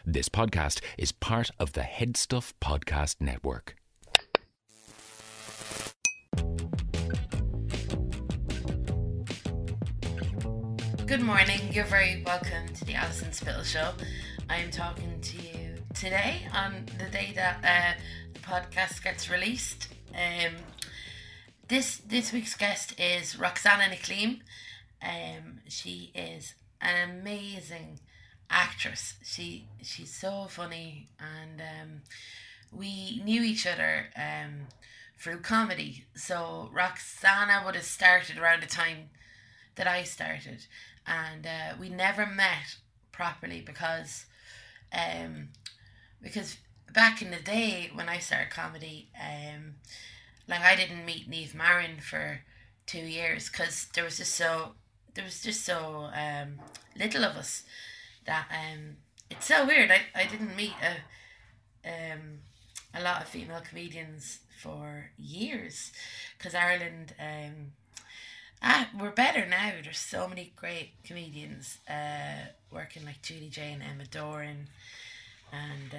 This podcast is part of the Headstuff Podcast Network. Good morning, you're very welcome to the Alison Spittle Show. I'm talking to you today on the day that the podcast gets released. This week's guest is Roxana Nickliem. She is an amazing actress. She's so funny, and we knew each other through comedy. So Roxana would have started around the time that I started, and we never met properly because back in the day when I started comedy, I didn't meet Niamh Marin for 2 years because there was just so little of us that it's so weird. I didn't meet a lot of female comedians for years because Ireland we're better now. There's so many great comedians working, like Julie J and Emma Doran, and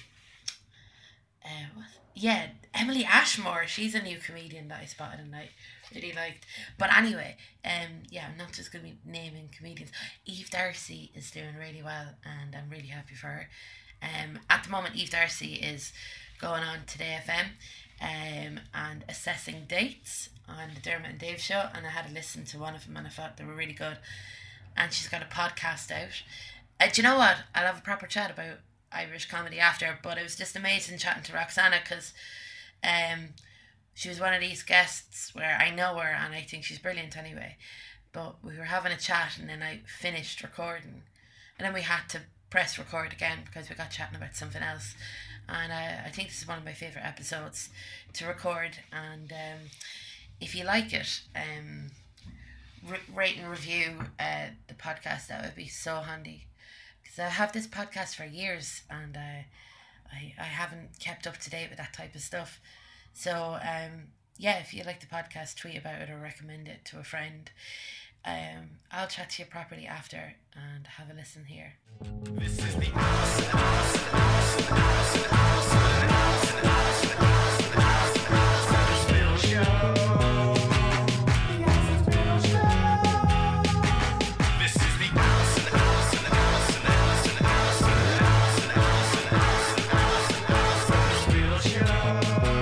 Emily Ashmore. She's a new comedian that I spotted and I really liked. But anyway, I'm not just going to be naming comedians. Eve Darcy is doing really well, and I'm really happy for her. At the moment, Eve Darcy is going on Today FM and assessing dates on the Dermot and Dave show, and I had to listen to one of them and I thought they were really good. And she's got a podcast out. Do you know what? I'll have a proper chat about Irish comedy after, but it was just amazing chatting to Roxana because she was one of these guests where I know her and I think she's brilliant anyway, but we were having a chat and then I finished recording and then we had to press record again because we got chatting about something else. And I think this is one of my favourite episodes to record. And if you like it, rate and review the podcast. That would be so handy. Because I have this podcast for years and I haven't kept up to date with that type of stuff. So, if you like the podcast, tweet about it or recommend it to a friend. I'll chat to you properly after and have a listen here. This is the Spittle Show. This is the Spittle Show.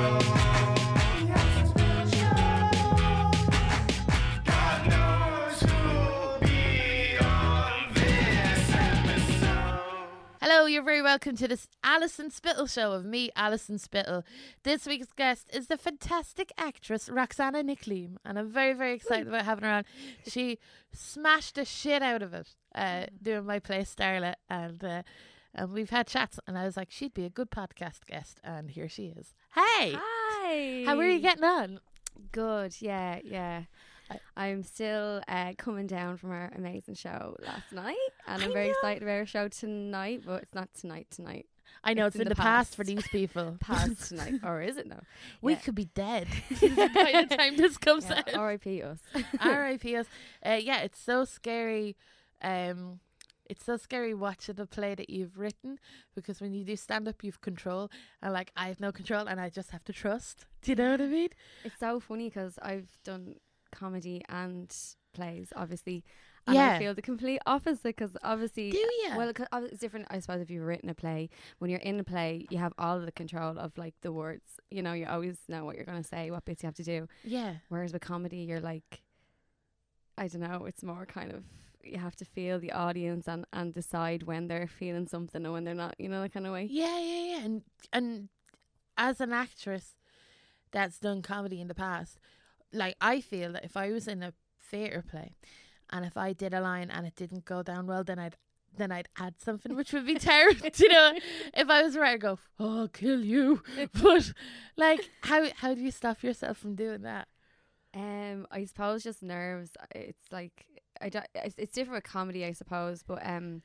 God knows who'll be on this episode. Hello, you're very welcome to this Alison Spittle Show of me, Alison Spittle. This week's guest is the fantastic actress Roxana Nickliem, and I'm very, very excited about having her on. She smashed the shit out of it doing my play Starlet, and we've had chats, and I was like, she'd be a good podcast guest, and here she is. Hey! Hi! How are you getting on? Good, yeah. I'm still coming down from our amazing show last night, and I'm very excited about our show tonight, but it's not tonight. I know it's in the past for these people. Past tonight, or is it now? We could be dead by the time this comes out. R.I.P. us. R.I.P. us. It's so scary. It's so scary watching a play that you've written, because when you do stand up, you've control, and I have no control, and I just have to trust. Do you know what I mean? It's so funny because I've done comedy and plays, obviously. And I feel the complete opposite because obviously... Do you? Well, it's different, I suppose, if you've written a play. When you're in a play, you have all of the control of, the words. You know, you always know what you're going to say, what bits you have to do. Yeah. Whereas with comedy, you're I don't know, it's more kind of... You have to feel the audience and decide when they're feeling something and when they're not, you know, that kind of way. Yeah. And as an actress that's done comedy in the past, I feel that if I was in a theatre play... And if I did a line and it didn't go down well, then I'd add something, which would be terrible. You know, if I was right, I'd go, "Oh, I'll kill you." But how do you stop yourself from doing that? I suppose just nerves. It's it's different with comedy, I suppose. But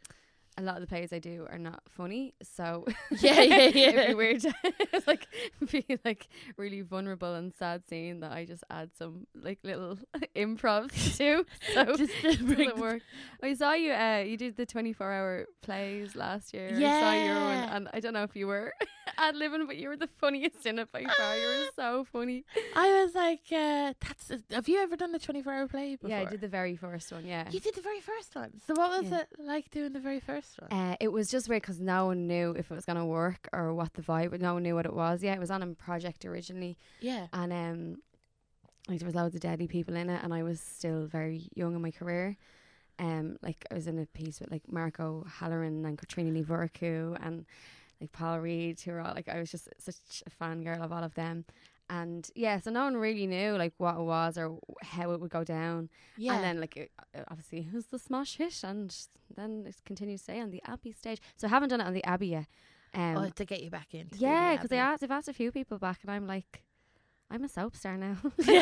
a lot of the plays I do are not funny, so Yeah. it'd be weird to like be like really vulnerable and sad scene that I just add some like little improv to. So Just to it bring doesn't work. I saw you. You did the 24-hour plays last year. Yeah. I saw your one, and I don't know if you were ad libbing, but you were the funniest in it by far. You were so funny. I was like, have you ever done the 24-hour play before? Yeah, I did the very first one. Yeah. You did the very first one. So what was Yeah. it like doing the very first one? It was just weird because no one knew if it was gonna work or what the vibe. No one knew what it was. Yeah, it was on a project originally, Yeah. and like there was loads of deadly people in it, and I was still very young in my career. Like I was in a piece with like Marco Halloran and Katrina Lee Burku and like Paul Reed, who were all like, I was just such a fangirl of all of them. And yeah, so no one really knew like what it was or how it would go down. Yeah. And then like obviously it was the smash hit, and then it continued to stay on the Abbey stage. So I haven't done it on the Abbey yet. To get you back in. Yeah, because they've asked a few people back, and I'm like, I'm a soap star now.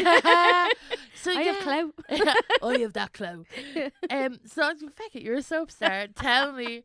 So I have clout. Oh, you have that clout. So Becca, you're a soap star. Tell me,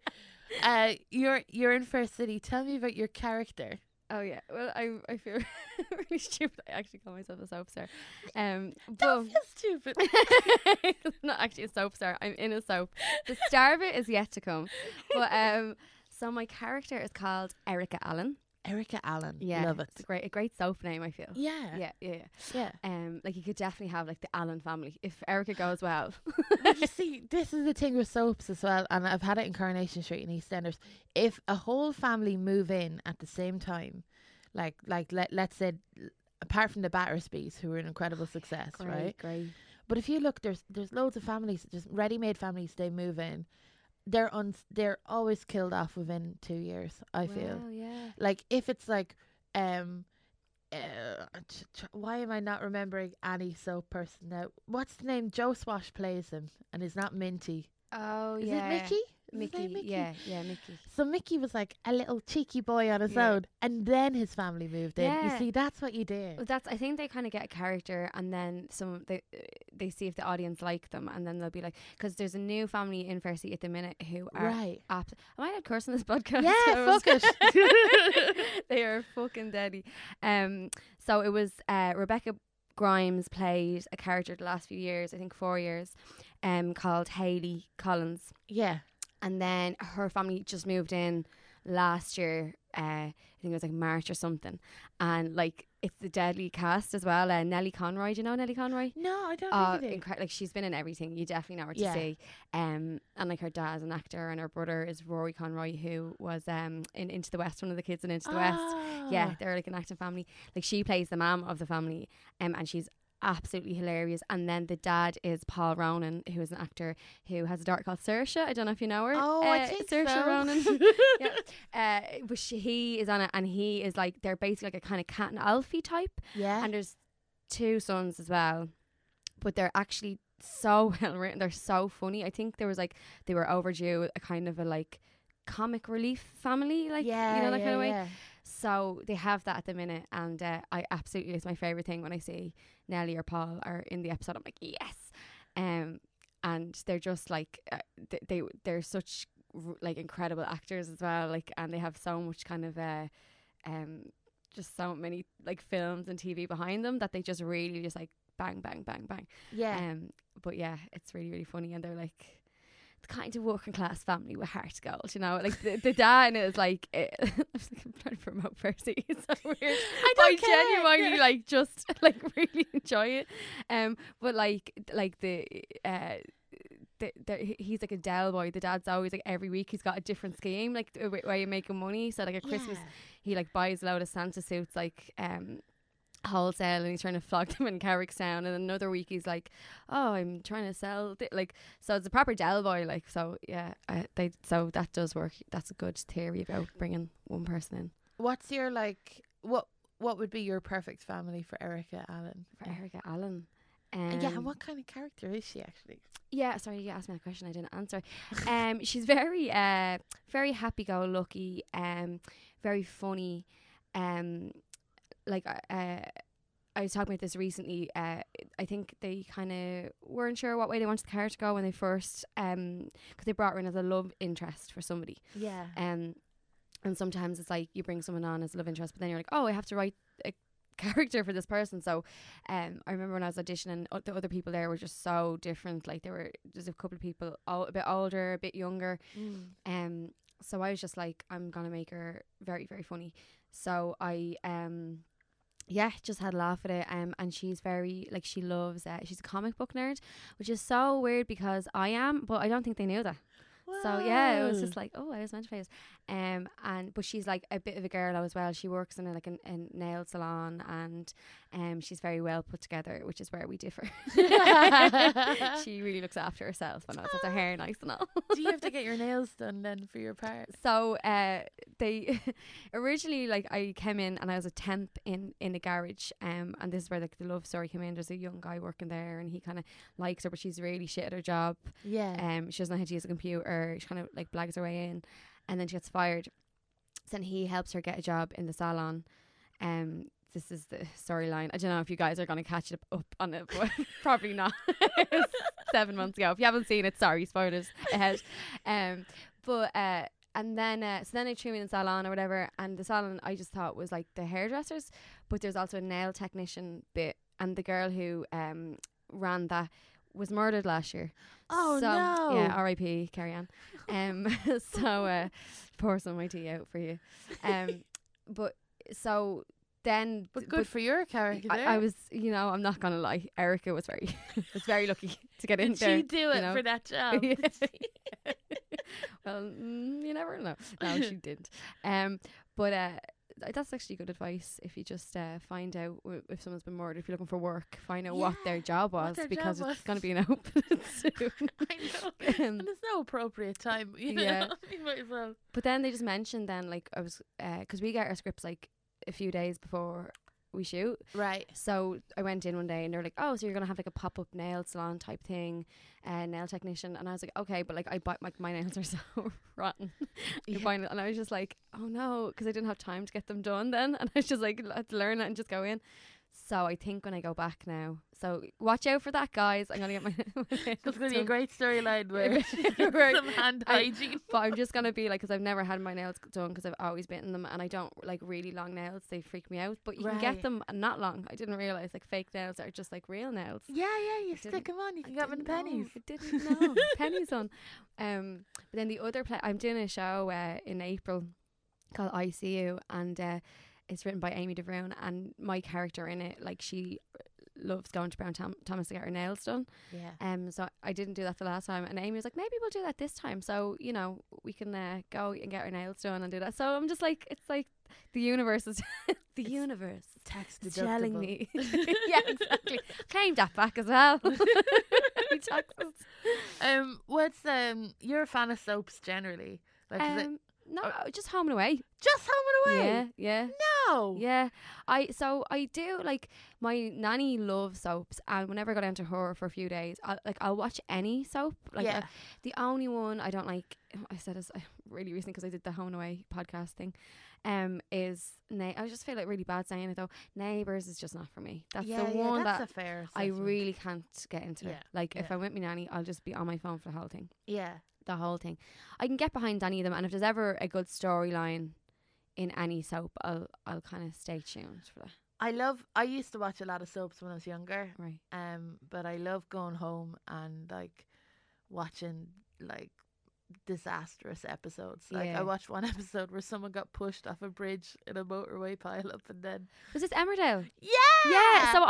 you're in Fair City. Tell me about your character. Oh yeah, well I feel really stupid. I actually call myself a soap star. Don't But feel stupid. I'm not actually a soap star. I'm in a soap. The star of it is yet to come. But so my character is called Erica Allen. Erica Allen. Yeah, Love it. It's a great soap name. I feel. Yeah. Yeah. Like you could definitely have like the Allen family if Erica goes well. But you see, this is the thing with soaps as well, and I've had it in Coronation Street in EastEnders. If a whole family move in at the same time, let's say, apart from the Battersbys, who were an incredible success, right? Great. But if you look, there's loads of families, just ready-made families. They move in, they're always killed off within 2 years. I feel Yeah. like if it's like why am I not remembering any soap person now? What's the name? Joe Swash plays him, and he's not Minty. Oh Is yeah. it Mickey? Is his Mickey. name Mickey? Yeah, Mickey. So Mickey was like a little cheeky boy on his Yeah. own, and then his family moved in. You Yeah. see, that's what you do. Well, I think they kind of get a character, and then they see if the audience like them, and then they'll be like, because there's a new family in Fair City at the minute who are Right. I might have cursed on this podcast. Yeah, so fuck it. They are fucking deadly. So it was Rebecca Grimes played a character the last few years, I think 4 years, called Hayley Collins. Yeah. And then her family just moved in last year. I think it was like March or something. And like it's the deadly cast as well. Nellie Conroy, do you know Nellie Conroy? No, I don't Oh, really. like she's been in everything. You definitely know her to Yeah. see. And like her dad's an actor, and her brother is Rory Conroy, who was in Into the West, one of the kids in Into the West. Yeah, they're like an acting family. Like she plays the mum of the family, and she's absolutely hilarious. And then the dad is Paul Ronan, who is an actor who has a daughter called Saoirse. I don't know if you know her. Oh, I think Saoirse so. Ronan. Yeah. But he is on it, and he is like, they're basically like a kind of Cat and Alfie type. Yeah. And there's 2 sons as well, but they're actually so well written. They're so funny. I think there was like, they were overdue a kind of a like comic relief family, like yeah, you know, that yeah, kind of way. yeah. So they have that at the minute, and I absolutely, it's my favorite thing when I see Nellie or Paul are in the episode. I'm like, yes. And they're just like they're such like incredible actors as well, like, and they have so much kind of just so many like films and TV behind them that they just really just like bang bang bang bang. Yeah. But yeah, it's really really funny, and they're like the kind of working class family with heart of gold, you know, like the dad in it is like I'm trying to promote Percy. It's so weird. I genuinely like just like really enjoy it. But like he's like a Dell boy. The dad's always like every week he's got a different scheme, like a way of making money. So like at Christmas he like buys a load of Santa suits like wholesale, and he's trying to flog them in Carrickstown, and another week he's like, oh, I'm trying to sell like, so it's a proper Dell boy, like. So yeah, so that does work. That's a good theory about bringing one person in. What's your like what would be your perfect family for Erica Allen? For Erica Allen. Yeah, and what kind of character is she actually? Yeah, sorry, you asked me that question, I didn't answer. She's very very happy-go-lucky, very funny, like I was talking about this recently. I think they kind of weren't sure what way they wanted the character to go when they first, because they brought her in as a love interest for somebody. Yeah. And sometimes it's like you bring someone on as a love interest, but then you're like, oh, I have to write a character for this person. So I remember when I was auditioning, the other people there were just so different. Like there's a couple of people a bit older, a bit younger. So I was just like, I'm gonna make her very, very funny. So I just had a laugh at it. And she's very, like, she loves she's a comic book nerd, which is so weird because I am, but I don't think they knew that. So yeah, it was just like, oh, I was meant to play it. But she's like a bit of a girl as well. She works in a nail salon, and she's very well put together, which is where we differ. She really looks after herself and has her hair nice and all. Do you have to get your nails done then for your part? So they originally, like, I came in and I was a temp in a garage, and this is where like the love story came in. There's a young guy working there and he kind of likes her, but she's really shit at her job. Yeah. She doesn't know how to use a computer. She kind of like blags her way in, and then she gets fired. So then he helps her get a job in the salon. This is the storyline. I don't know if you guys are going to catch it up on it, but probably not. It was 7 months ago. If you haven't seen it, sorry, spoilers ahead. And then they threw me in the salon or whatever, and the salon I just thought was like the hairdressers, but there's also a nail technician bit, and the girl who ran that was murdered last year. Oh, so, no. Yeah, R.I.P. Carrie Ann. So pour some of my tea out for you. But so then, But good for your character. I was, I'm not gonna lie, Erica was very lucky to get in there. Did she do it for that job? Yeah. Well, you never know. No, she didn't. But that's actually good advice. If you just find out if someone's been murdered, if you're looking for work, find out what their job was, because it's going to be an open soon. I know. And there's no appropriate time. You know? You might as well. But then they just mentioned then, like, I was, because we get our scripts like a few days before we shoot. Right. So I went in one day and they're like, oh, so you're going to have like a pop-up nail salon type thing, nail technician. And I was like, okay, but like I bought my nails are so rotten. And I was just like, oh no, because I didn't have time to get them done then. And I was just like, let's learn it and just go in. So I think when I go back now, so watch out for that, guys. I'm gonna get my It's gonna be a great storyline where some hand hygiene. But I'm just gonna be like, because I've never had my nails done because I've always bitten them, and I don't like really long nails. They freak me out. But you can get them not long. I didn't realize like fake nails are just like real nails. Yeah, you stick them on. You can get them in pennies. I didn't know. Pennies on. But then the other I'm doing a show in April called ICU, and it's written by Amy DeVrone, and my character in it, like, she loves going to Brown Thomas to get her nails done. Yeah. So I didn't do that the last time, and Amy was like, maybe we'll do that this time. So, we can go and get our nails done and do that. So I'm just like, it's like the universe is the universe tax is telling me. deductible. Yeah, exactly. Claim that back as well. Taxes. What's you're a fan of soaps generally? Like, is it No, just Home and Away. just Home and Away? Yeah. No. Yeah, I do, like, my nanny loves soaps, and whenever I go down to her for a few days, I'll watch any soap. Like, Yeah. the only one I don't like, I said this really recently because I did the Home and Away podcast thing, is I just feel like really bad saying it though. Neighbours is just not for me. That's the one that's that a fair I assessment. really can't get into. Yeah, Like, if yeah. I'm with my nanny, I'll just be on my phone for the whole thing. Yeah. The whole thing. I can get behind any of them, and if there's ever a good storyline in any soap, I'll kind of stay tuned for that. I used to watch a lot of soaps when I was younger. Right. But I love going home and like watching like disastrous episodes. Like, Yeah. I watched one episode where someone got pushed off a bridge in a motorway pile up, and then Was this Emmerdale? yeah. Yeah, so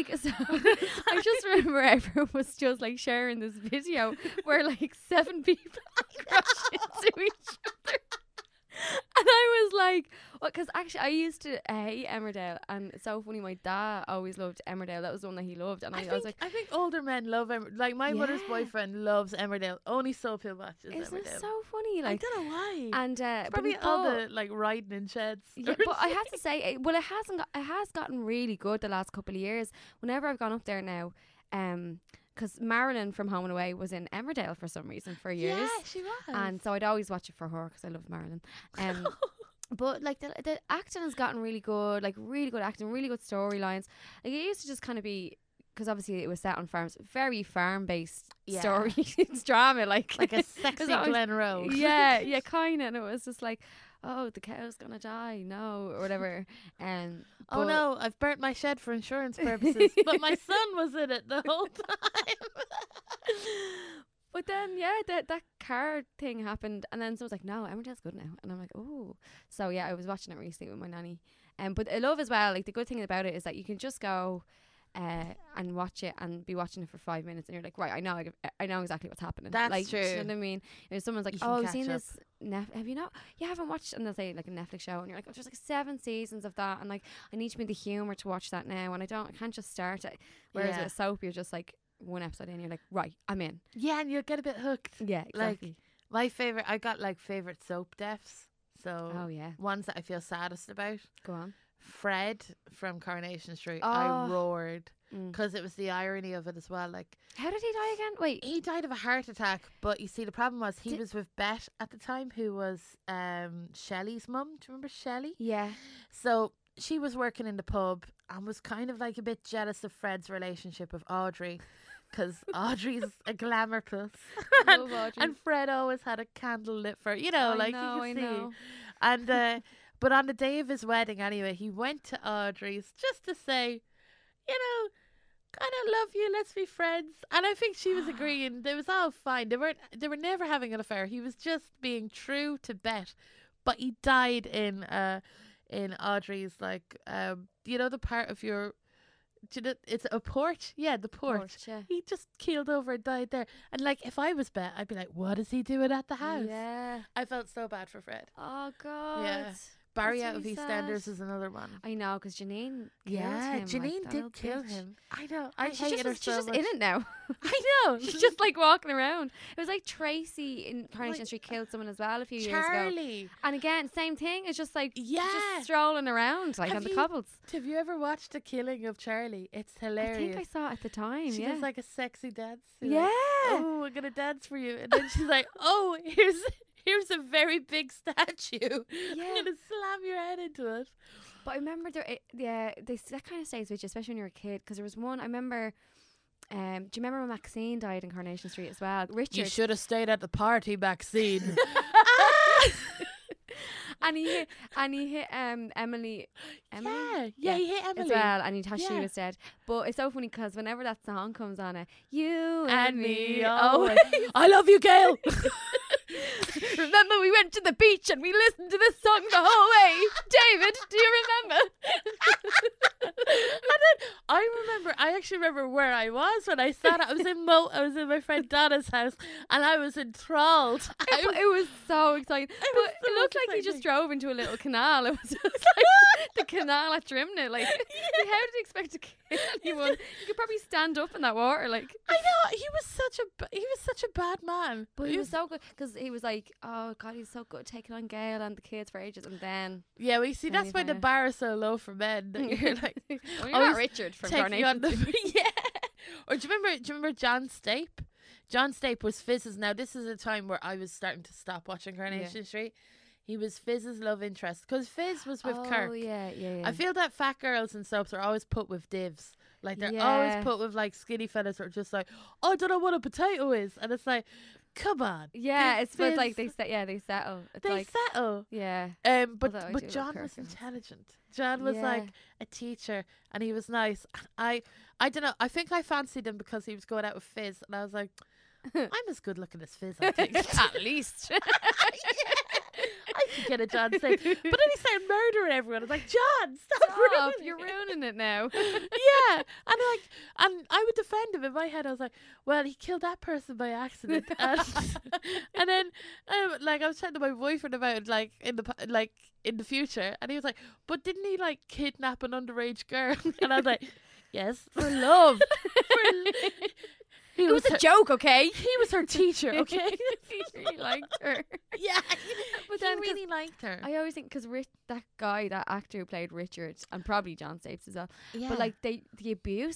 I just remember everyone was just like sharing this video where like 7 people crash into each other. And I was like, well, because actually I used to hate Emmerdale, and it's so funny, my dad always loved Emmerdale. That was the one that he loved, and I was like, I think older men love like my mother's Yeah. boyfriend loves Emmerdale. Only soap he'll watch is isn't it Emmerdale. so funny? I Like, don't know why. and Probably but- all the like riding in sheds. Yeah, but I have to say, it has gotten really good the last couple of years. Whenever I've gone up there now, because Marilyn from Home and Away was in Emmerdale for some reason for years, Yeah, she was. and so I'd always watch it for her because I love Marilyn. But like the acting has gotten really good, like really good acting, really good storylines. Like it used to just kind of be, because obviously it was set on farms, very farm based story. It's drama, like a sexy Glen Road. Yeah, kind of. And it was just like, oh, the cow's gonna die, no, or whatever. Oh no, I've burnt my shed for insurance purposes, but my son was in it the whole time. But then, that car thing happened, and then someone's like, "No, Emmerdale's good now," and I'm like, "Oh." So yeah, I was watching it recently with my nanny, but I love as well. Like the good thing about it is that you can just go, and watch it and be watching it for 5 minutes, and you're like, right, I know exactly what's happening. That's like, true. You know what I mean? If someone's like, You can "Oh, have you catch seen up. this? Have you not? You haven't watched?" And they'll say like a Netflix show, and you're like, "Oh, there's like 7 seasons of that," and like I need to be in the humor to watch that now, and I can't just start it. Whereas with a soap, you're just like one episode in, you're like, right, I'm in. Yeah, and you'll get a bit hooked. Yeah, exactly. Like my favorite, I got like favorite soap deaths. So Oh yeah, ones that I feel saddest about. go on. Fred from Coronation Street. Oh. I roared Mm. because it was the irony of it as well. Like How did he die again? Wait, he died of a heart attack, but you see the problem was he Did- was with Bette at the time, who was Shelley's mum. Do you remember Shelley? yeah, So she was working in the pub and was kind of like a bit jealous of Fred's relationship with Audrey, because Audrey's a glamour plus. Love Audrey. And Fred always had a candle lit for, you know, like you can see. know. And but on the day of his wedding, anyway, he went to Audrey's just to say, you know, kind of love you, let's be friends. And I think she was agreeing. It was all fine. They were never having an affair. He was just being true to Bette. But he died in Audrey's, like, you know, the part of your, do you know, it's a porch. Yeah, the porch. Yeah. He just keeled over and died there. And like, if I was Bette, I'd be like, what is he doing at the house? Yeah. I felt so bad for Fred. Oh God. Yeah. Barry That's out of really EastEnders sad. is another one. I know, because Janine. Yeah, killed him, Janine like, that did little kill bitch. him. I know. I And she's hated her just, so she's just much. in it now. I know. She's just like walking around. It was like Tracy in Coronation Street killed someone as well a few years ago. Charlie. And again, same thing. It's just like Yeah. just strolling around like Have on the you- cobbles. Have you ever watched The Killing of Charlie? It's I hilarious. think I saw it at the time. She yeah. does like a sexy dance. She's Yeah. like, oh, I'm gonna dance for you, and then she's like, oh, here's a very big statue. Yeah. I'm gonna slam your head into it. But I remember that kind of stays with you, especially when you're a kid. Because there was one I remember. Do you remember when Maxine died in Coronation Street as well? Richard. should have stayed at the party, Maxine. and he hit Emily. Yeah, he hit Emily as well, and he thought she Yeah. was dead. But it's so funny because whenever that song comes on, you And me always. I love you, Gail. Remember we went to the beach and we listened to this song the whole way. David, do you remember? And then I actually remember where I was when I sat. I was in my friend Donna's house, and I was enthralled. It was so exciting. was But so it looked like he exciting. just drove into a little canal. It was just like the canal at Drimnagh. Like, how did he expect to kill anyone? You could probably stand up in that water. Like, I know he was such a bad man. but he was so good because he was like, oh God, he's so good taking on Gail and the kids for ages. And then, Yeah, well, you see, Then that's why the he bar is so low for men. That you're like, well, you're always not Richard from taking on Coronation. the yeah. Or do you remember John Stape? John Stape was Fizz's. Now this is a time where I was starting to stop watching Coronation Street. He was Fizz's love interest because Fizz was with Kirk. Oh yeah. I feel that fat girls and soaps are always put with divs. Like they're Yeah. always put with like skinny fellas who are just like, oh, I don't know what a potato is, and it's like, come on. Yeah, it's Fizz, like they settle. It's they like settle. yeah. But Although I do but love John Kirk was and- intelligent. John was Yeah. like a teacher, and he was nice. I don't know. I think I fancied him because he was going out with Fizz, and I was like, I'm as good looking as Fizz, I think. At least. I could get a John Stape. But then he started murdering everyone. I was like, John, stop ruining You're it." ruining it now. Yeah, and I would defend him in my head. I was like, well, he killed that person by accident, and then like I was chatting to my boyfriend about it, like in the future, and he was like, but didn't he like kidnap an underage girl? And I was like, yes, for love. It was a joke, okay? He was her teacher, okay? He really liked her. Yeah, But then, he really liked her. I always think because that actor who played Richard, and probably John Stapes as well. Yeah. But like the abuse that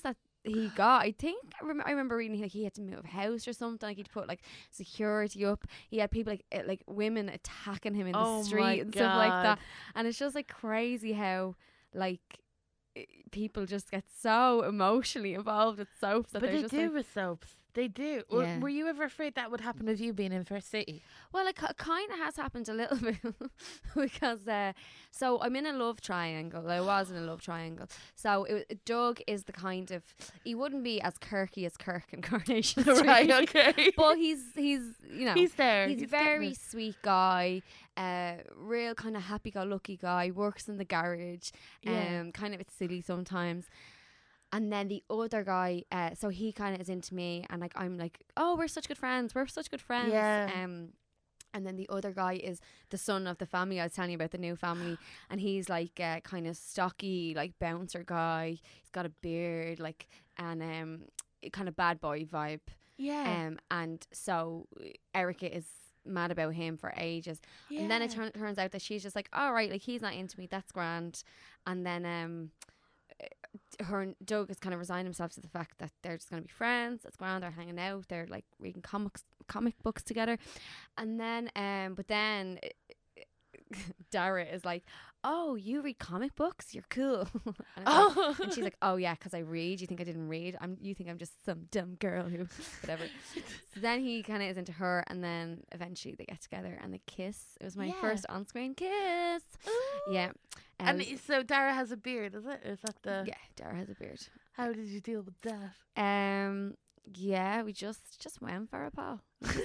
he got. I think I remember reading like he had to move house or something. Like he'd put like security up. He had people like women attacking him in the street and stuff like that. And it's just like crazy how like people just get so emotionally involved with soaps. That But they just do like, with soaps. They do. Yeah. Were you ever afraid that would happen with you being in First City? well, it kind of has happened a little bit because so I'm in a love triangle. I was in a love triangle. So Doug is the kind of, he wouldn't be as quirky as Kirk and Coronation Street. Right, okay. But he's you know, He's there. he's very sweet guy, real kind of happy-go-lucky guy, works in the garage, Yeah. kind of it's silly sometimes. And then the other guy, so he kind of is into me, and like I'm like, oh, we're such good friends. Yeah. And then the other guy is the son of the family I was telling you about, the new family, and he's like kind of stocky, like bouncer guy. He's got a beard, like, and kind of bad boy vibe. Yeah. And so Erica is mad about him for ages, and then it turns out that she's just like, all right, like he's not into me, that's grand. And then her and Doug has kind of resigned himself to the fact that they're just going to be friends. That's grand. They're hanging out. They're like reading comic books together. And then, but then Dara is like, oh, you read comic books? You're cool. And she's like, oh yeah, because I read. You think I didn't read? You think I'm just some dumb girl who, whatever. So then he kind of is into her, and then eventually they get together and they kiss. It was my first on-screen kiss. Ooh. Yeah. And so Dara has a beard, is it? Is that the? Yeah, Dara has a beard. How did you deal with that? Yeah, we just went for a pal.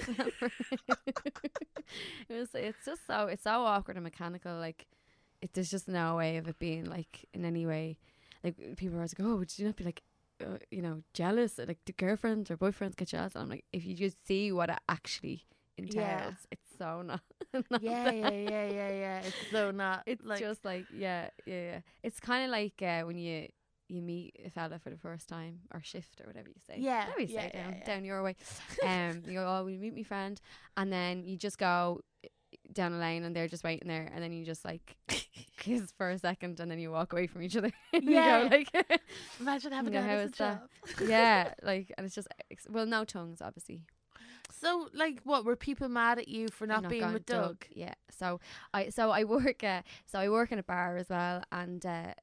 It's so awkward and mechanical. Like, there's just no way of it being like in any way. Like people are always like, oh, would you not be like, jealous? Like, do girlfriends or boyfriends get jealous? And I'm like, if you just see what it actually entails, it's so not. Yeah. It's so not. It's like, just like yeah. It's kind of like when you meet a fella for the first time, or shift or whatever you say. Yeah, Whatever you say, yeah. down your way. You go, oh, will you meet me friend? And then you just go down a lane and they're just waiting there, and then you just like kiss for a second, and then you walk away from each other. And Yeah. you go like, Imagine having you know, that how as a is that? job. Yeah, like, and it's just well, no tongues, obviously. So, like, what were people mad at you for not being going with Doug? Yeah. So I work in a bar as well, and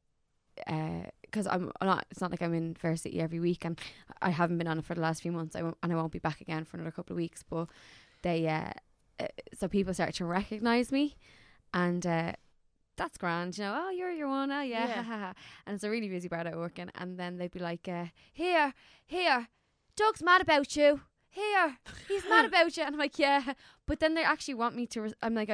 because I'm not, it's not like I'm in Fair City every week, and I haven't been on it for the last few months. I won't be back again for another couple of weeks. But they so people start to recognise me, and that's grand, you know. Oh, you're one. Oh yeah, Yeah. ha, ha, ha. And it's a really busy bar that I work in. And then they'd be like, here, Doug's mad about you. Here, he's mad about you. And I'm like, yeah. But then they actually want me to. I'm like,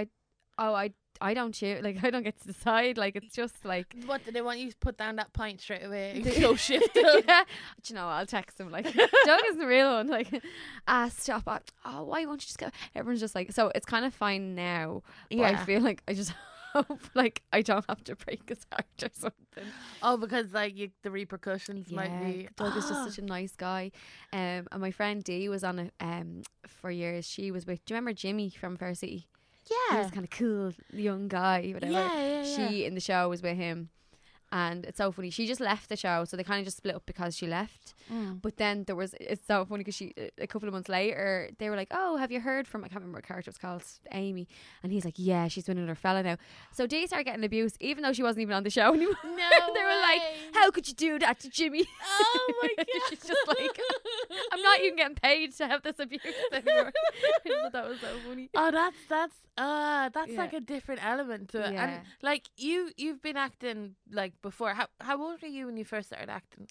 I don't shoot. Like, I don't get to decide. Like, it's just like. What, did they want you to put down that pint straight away and go shift? Yeah. Do you know, I'll text them like, Doug is the real one. Like, stop. Oh, why won't you just go? Everyone's just like, so it's kind of fine now. But I Yeah. feel like I just hope like I don't have to break his heart or something. Oh, because like the repercussions might be. Doug is just such a nice guy. And my friend Dee was on it for years. She was with, do you remember Jimmy from Fair City? He Yeah. was kind of cool, young guy, whatever. Yeah. She in the show was with him, and it's so funny. She just left the show, so they kind of just split up because she left. But then it's so funny because she, a couple of months later, they were like, oh, have you heard from, I can't remember what character it was called, Amy, and he's like, yeah, she's with another fella now. So Dee started getting abused even though she wasn't even on the show anymore. No, They were like, how could you do that to Jimmy? Oh my god. She's just like, I'm not even getting paid to have this abuse anymore. I thought that was so funny. Oh, that's Yeah. like a different element to it. Yeah. And like you've been acting like before. How old were you when you first started acting?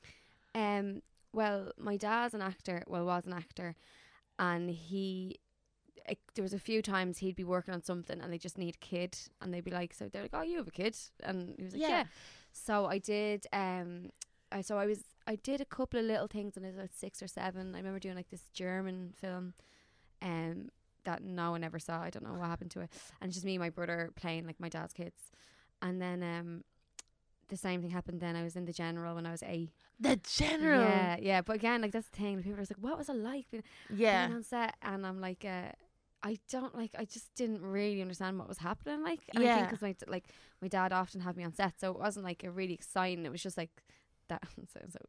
Well, my dad's an actor. Well, was an actor, and there was a few times he'd be working on something, and they just need a kid, and they'd be like, so they're like, oh, you have a kid, and he was like, yeah. So I did. I did a couple of little things when I was about 6 or 7. I remember doing like this German film, that no one ever saw. I don't know what happened to it, and it's just me and my brother playing like my dad's kids, and then the same thing happened then. I was in The General when I was 8. The General. Yeah. But again, like, that's the thing. People are like, what was it like being on set? And I'm like, I just didn't really understand what was happening. Like, and I think because my dad often had me on set, so it wasn't like a really exciting. It was just like that. So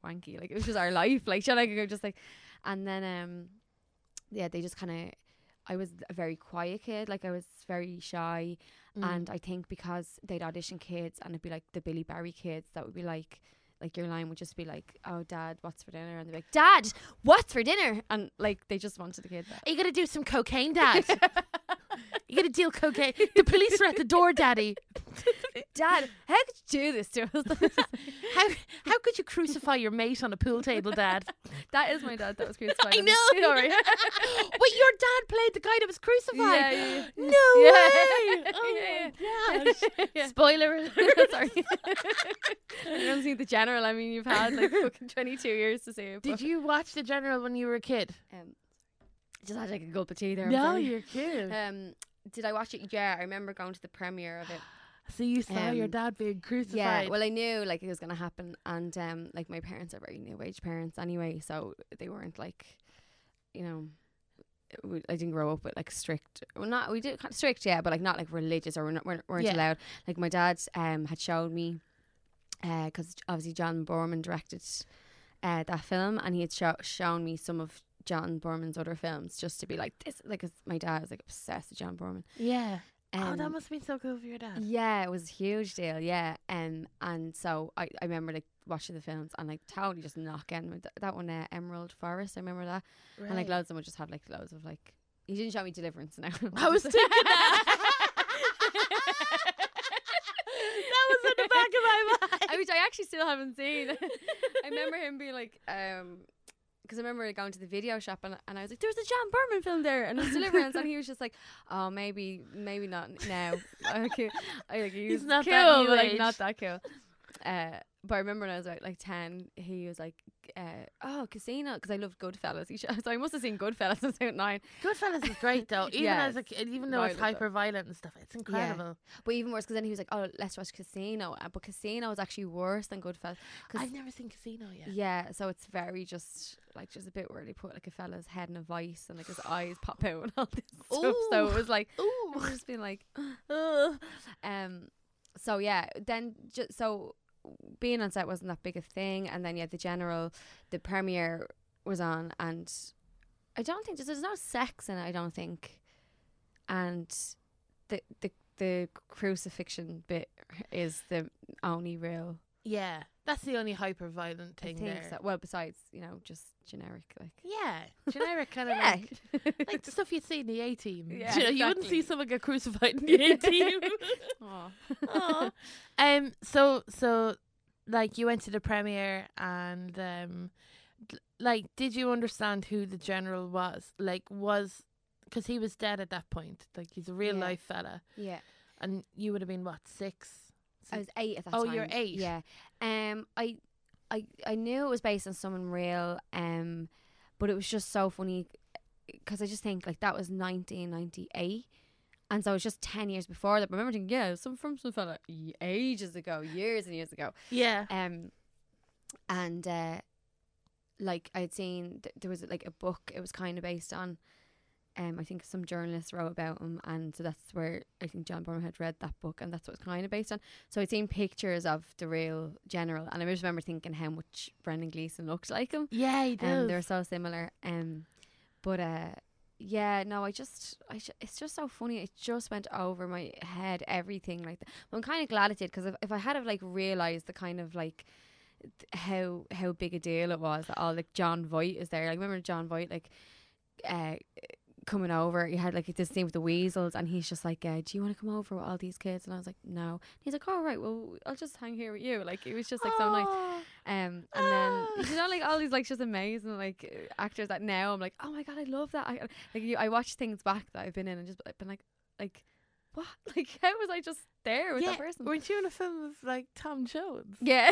wanky. Like, it was just our life. Like, you know, like, just like, and then, yeah, they just kind of, I was a very quiet kid. Like, I was very shy. And I think because they'd audition kids and it'd be like the Billy Barry kids that would be like your line would just be like, oh, Dad, what's for dinner? And they'd be like, Dad, what's for dinner? And like, they just wanted the kid. Are you going to do some cocaine, Dad? You going to deal cocaine? The police are at the door, Daddy. Dad, how could you do this to us? How could you crucify your mate on a pool table, Dad? That is my dad that was crucified. I know. Sorry. Wait, your dad played the guy that was crucified? Yeah. No Yeah. way. Oh Yeah. my gosh. Yeah. Spoiler alert. Sorry. You haven't seen The General. I mean, you've had like fucking 22 years to see it. Did you watch The General when you were a kid? Just had like a gulp of tea there. No, you're cute. Did I watch it? Yeah, I remember going to the premiere of it. So you saw your dad being crucified. Yeah, well, I knew like it was gonna happen, and like my parents are very new age parents anyway, so they weren't like, you know, I didn't grow up with like strict. Well, not we did kind of strict, yeah, but like not like religious or weren't Yeah. allowed. Like my dad had showed me, because obviously John Boorman directed that film, and he had shown me some of John Boorman's other films just to be like this, like 'cause my dad was like obsessed with John Boorman. Yeah. Oh, that must have been so cool for your dad. Yeah, it was a huge deal. Yeah, and so I remember like watching the films and like totally just knocking that one, Emerald Forest. I remember that, Right. and like loads of them would just have like loads of like. He didn't show me Deliverance now. I was thinking that. That was in the back of my mind. Which I actually still haven't seen. I remember him being like, because I remember going to the video shop and I was like, there's a John Boorman film there and it's Deliverance, and he was just like, oh, maybe not now. Okay, he's not cool, that new but like age. not that cool. But I remember when I was about like 10, he was like, oh, Casino, because I loved Goodfellas. So I must have seen Goodfellas since I was 9. Goodfellas is great though. Even Yeah, as a kid, even though it's violent, hyper violent and stuff, it's incredible. But even worse, because then he was like, oh, let's watch Casino. But Casino is actually worse than Goodfellas. I've never seen Casino yet. Yeah, so it's very just a bit where they put like a fella's head in a vice and like his eyes pop out and all this stuff. So it was like, Ooh. I was just being like, ugh. So yeah, then so being on set wasn't that big a thing, and then the premiere was on, and I don't think there's no sex in it. I don't think, and the crucifixion bit is the only real. Yeah, that's the only hyper violent I thing think there. so. Well, besides just generic like. Yeah, generic kind of Yeah. like the stuff you'd see in the A-Team. Yeah, You know, you wouldn't exactly. see someone get crucified in the A-Team. Aw. So like you went to the premiere and like did you understand who the general was? Like because he was dead at that point. Like he's a real Yeah. life fella, Yeah. and you would have been what, 6? I was 8 at that Oh, time. you're 8. Yeah. I knew it was based on someone real, but it was just so funny because I just think like that was 1998, and so it's just 10 years before that. But I remember thinking, yeah, some fella ages ago, years and years ago. Yeah. And like I'd seen there was like a book. It was kind of based on. I think some journalists wrote about him, and so that's where I think John Boorman had read that book, and that's what it's kind of based on. So I'd seen pictures of the real general, and I just remember thinking how much Brendan Gleeson looked like him. Yeah, he does. They were so similar. But yeah, no, it's just so funny. It just went over my head, everything like that. But I'm kind of glad it did, because if I had have like realised the kind of like how big a deal it was that all like John Voight is there. Like remember John Voight like coming over, he had like this scene with the weasels, and he's just like, do you want to come over with all these kids? And I was like, no. He's like, all right, well, I'll just hang here with you. Like it was just like so nice. And then you know, like all these like just amazing like actors that now I'm like, oh my god, I love that. I watch things back that I've been in and just been like what? Like how was I just there with that person? Weren't you in a film of like Tom Jones? Yeah.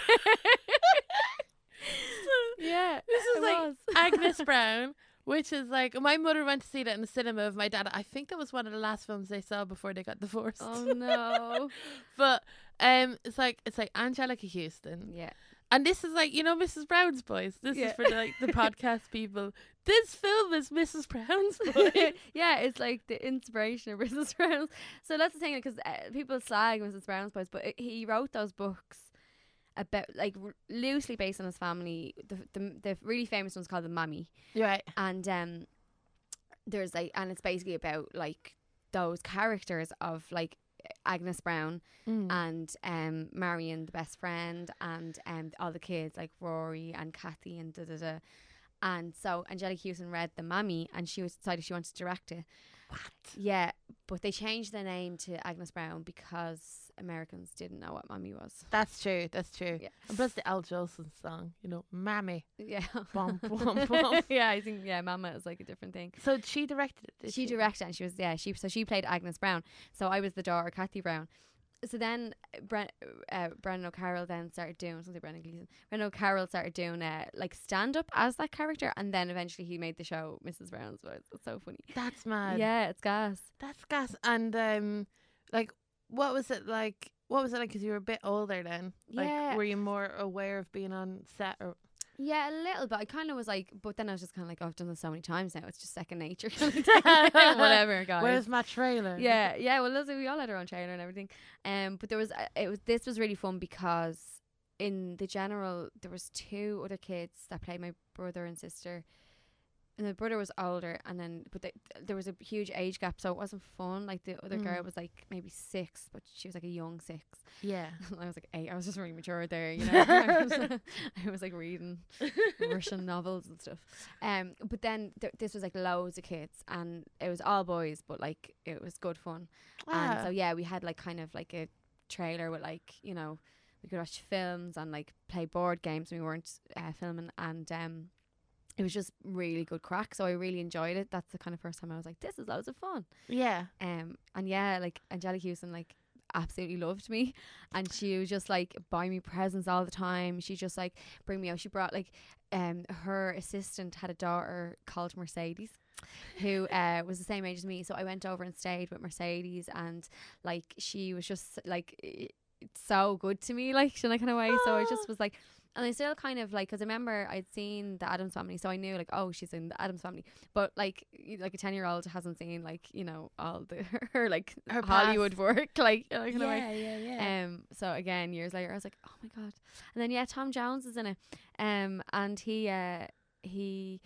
Yeah. This is I like was. Agnes Brown, which is like my mother went to see that in the cinema with my dad. I think that was one of the last films they saw before they got divorced. Oh no. But it's like Angelica Houston. Yeah. And this is like, you know, Mrs. Brown's Boys. This is for like the podcast people. This film is Mrs. Brown's Boys. Yeah, it's like the inspiration of Mrs. Brown's. So that's the thing, because people slag Mrs. Brown's Boys, but he wrote those books about like loosely based on his family. The really famous one's called The Mammy, Right. and there's like, and it's basically about like those characters of like Agnes Brown and Marion, the best friend, and all the kids like Rory and Kathy and da. And so Angelique Houston read The Mammy, and she decided she wanted to direct it. What? Yeah, but they changed the name to Agnes Brown because Americans didn't know what Mammy was. That's true. Yeah. And plus the Al Jolson song, you know, Mammy. Yeah. Bum, bum, bum. Yeah, I think Mama is like a different thing. So she directed it. Did She directed it, and she played Agnes Brown. So I was the daughter, Kathy Brown. So then Brendan O'Carroll then started doing something. Brendan O'Carroll started doing like stand up as that character, and then eventually he made the show Mrs. Brown's. It's so funny. That's mad. Yeah, it's gas. That's gas. And like, what was it like? What was it like? Because you were a bit older then. Like, Yeah. were you more aware of being on set or? Yeah, a little bit. I kind of was like, but then I was just kind of like, oh, I've done this so many times now. It's just second nature. Whatever, guys. Where's my trailer? Yeah. Well, listen, we all had our own trailer and everything. But there was this was really fun because in the general there was 2 other kids that played my brother and sister. And the brother was older, and then there was a huge age gap, so it wasn't fun. Like the other girl was like maybe 6, but she was like a young 6. Yeah. I was like 8. I was just really mature there, you know. I was like reading Russian novels and stuff. But then this was like loads of kids, and it was all boys, but like it was good fun. And so yeah, we had like kind of like a trailer with like, you know, we could watch films and like play board games. We weren't filming, and it was just really good crack. So I really enjoyed it. That's the kind of first time I was like, this is loads of fun. Yeah. And yeah, like Angelique Houston like absolutely loved me, and she was just like buy me presents all the time. She just like bring me out. She brought like her assistant had a daughter called Mercedes, who was the same age as me. So I went over and stayed with Mercedes, and like she was just like so good to me, like in a kind of way. So I just was like, and I still kind of like, because I remember I'd seen the Addams Family, so I knew like, oh, she's in the Addams Family, but like a 10-year-old hasn't seen like, you know, all the her Hollywood work, like in a kind of way. Yeah. So again, years later, I was like, oh my god. And then Tom Jones is in it, and he it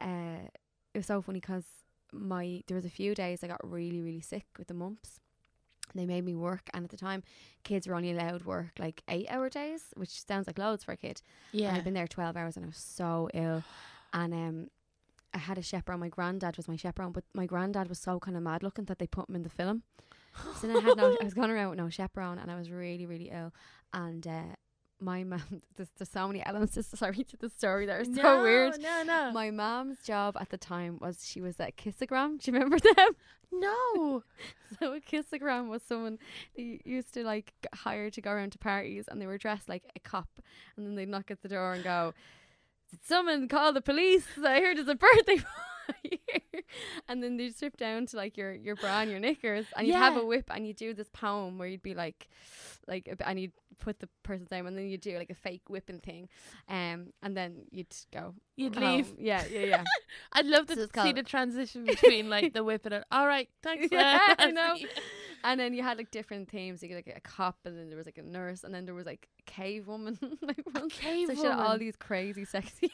was so funny because there was a few days I got really, really sick with the mumps. They made me work, and at the time kids were only allowed work like 8-hour days, which sounds like loads for a kid. Yeah. And I'd been there 12 hours and I was so ill, and I had a chaperone. My granddad was my chaperone, but my granddad was so kind of mad looking that they put him in the film. So then I was going around with no chaperone, and I was really, really ill. And my mum, there's so many elements to the story that are so weird. No. My mom's job at the time was she was at Kissagram. Do you remember them? No. So a kissogram was someone they used to like hire to go around to parties, and they were dressed like a cop, and then they'd knock at the door and go, "Did someone call the police? I heard it's a birthday party." And then they'd strip down to like your bra and your knickers, and you'd have a whip, and you'd do this poem where you'd be like and you'd put the person's name, and then you'd do like a fake whipping thing, and then you'd go. You'd home. leave. Yeah. I'd love to see the transition between like the whip and all right, thanks. Yeah, I know. And then you had like different themes. You could like a cop, and then there was like a nurse, and then there was like a cave woman. Like one. Cave so she had woman. all these crazy sexy.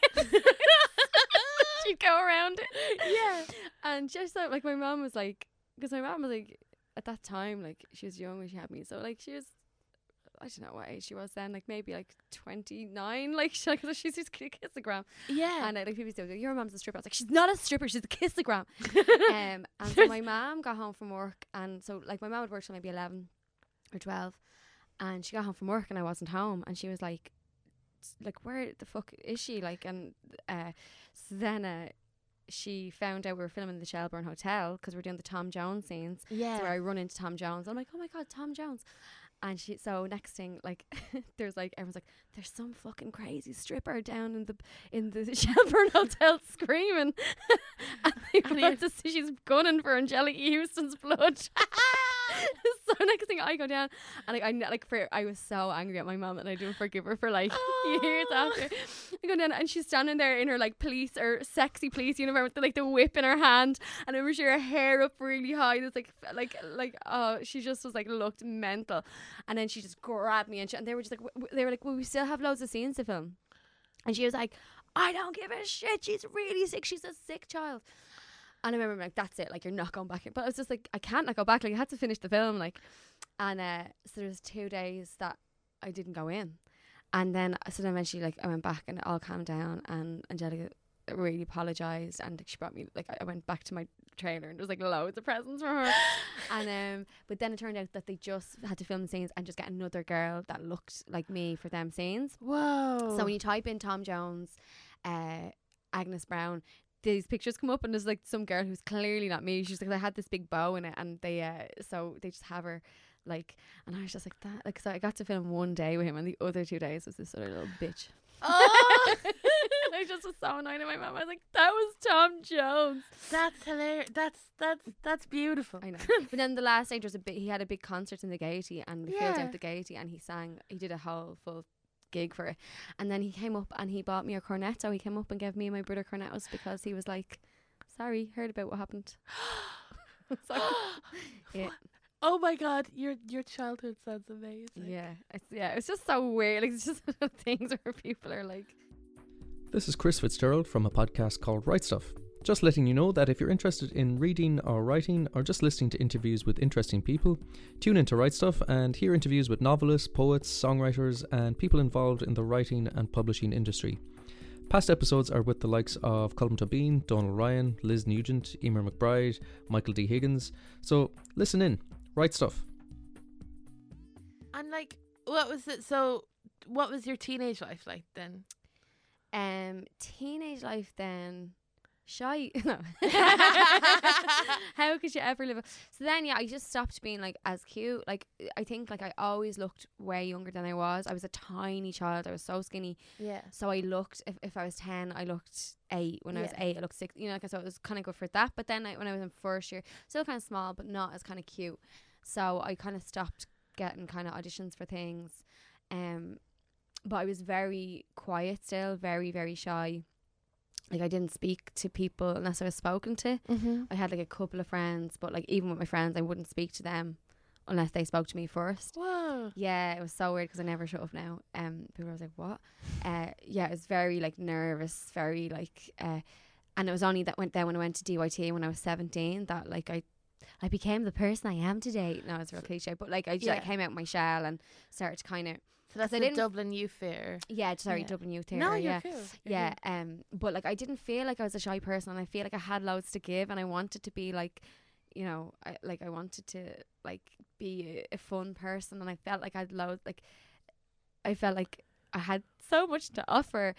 She'd go around it. Yeah. And just like my mom was like, because my mom was like at that time, like she was young when she had me, so like she was, I don't know what age she was then, like maybe like 29, like she's a kissogram. Yeah. And like people used to go, your mom's a stripper. I was like, she's not a stripper, she's a kissogram. And so my mom got home from work, and so like my mom would work till maybe 11 or 12, and she got home from work and I wasn't home, and she was like where the fuck is she, like, and so then she found out we were filming the Shelbourne Hotel because we're doing the Tom Jones scenes. Yeah. So I run into Tom Jones. I'm like, oh my god, Tom Jones. And so next thing, like, there's like, everyone's like, there's some fucking crazy stripper down in the Shelbourne Hotel screaming. And they were about to see she's gunning for Angelique Houston's blood. So next thing I go down and I was so angry at my mum and I didn't forgive her for like years after. I go down and she's standing there in her like police or sexy police uniform with the whip in her hand, and I remember she had her hair up really high. It's like oh, she just was like looked mental, and then she just grabbed me and they were just like well, we still have loads of scenes to film, and she was like, I don't give a shit, she's really sick, she's a sick child. And I remember like, that's it, like you're not going back in. But I was just like, I can't not go back, like I had to finish the film, like. And so there was 2 days that I didn't go in, and then eventually like I went back and it all calmed down, and Angelica really apologised, and she brought me, like I went back to my trailer and there was like loads of presents for her. And but then it turned out that they just had to film the scenes and just get another girl that looked like me for them scenes. Whoa. So when you type in Tom Jones, Agnes Brown, these pictures come up and there's like some girl who's clearly not me. She's like, I had this big bow in it, and they so they just have her like, and I was just like that, like, so I got to film 1 day with him and the other 2 days was this other little bitch. Oh. And I just was so annoyed at my mum. I was like, that was Tom Jones. That's hilarious. That's beautiful. I know. But then the last night he had a big concert in the Gaiety, and we filled out the Gaiety, and he did a whole full gig for it. And then he came up and he bought me a cornetto. He came up and gave me and my brother cornettos because he was like, sorry, heard about what happened. So, yeah. Oh my God, your childhood sounds amazing. Yeah, it's just so weird. Like, it's just things where people are like. This is Chris Fitzgerald from a podcast called Right Stuff. Just letting you know that if you're interested in reading or writing or just listening to interviews with interesting people, tune into Right Stuff and hear interviews with novelists, poets, songwriters and people involved in the writing and publishing industry. Past episodes are with the likes of Colm Tóibín, Donal Ryan, Liz Nugent, Emer McBride, Michael D. Higgins. So listen in. Right Stuff. And like, what was it? So what was your teenage life like then? Teenage life then, shy. No. How could you ever live? So then, yeah, I just stopped being like as cute. Like, I think like I always looked way younger than I was. I was a tiny child. I was so skinny. Yeah. So I looked, if I was 10, I looked 8. When I was 8, I looked 6. You know, like, so it was kind of good for that. But then when I was in first year, still kind of small, but not as kind of cute. So I kind of stopped getting kind of auditions for things. But I was very quiet still, very, very shy. Like, I didn't speak to people unless I was spoken to. Mm-hmm. I had like a couple of friends, but like even with my friends, I wouldn't speak to them unless they spoke to me first. Whoa. Yeah, it was so weird because I never shut up now. People were like, what? Yeah, it was very like nervous, very like, and it was only that when I went to DYT when I was 17 that like I became the person I am today. No, it's real cliche, but like I just like, came out of my shell and started to kind of. So that's the Dublin Youth Fair. Yeah, sorry, Dublin Youth Theatre. No, you're yeah. cool. Yeah, but like I didn't feel like I was a shy person, and I feel like I had loads to give, and I wanted to be like, you know, I wanted to like be a fun person, and I felt like I had loads, like I felt like I had so much to offer,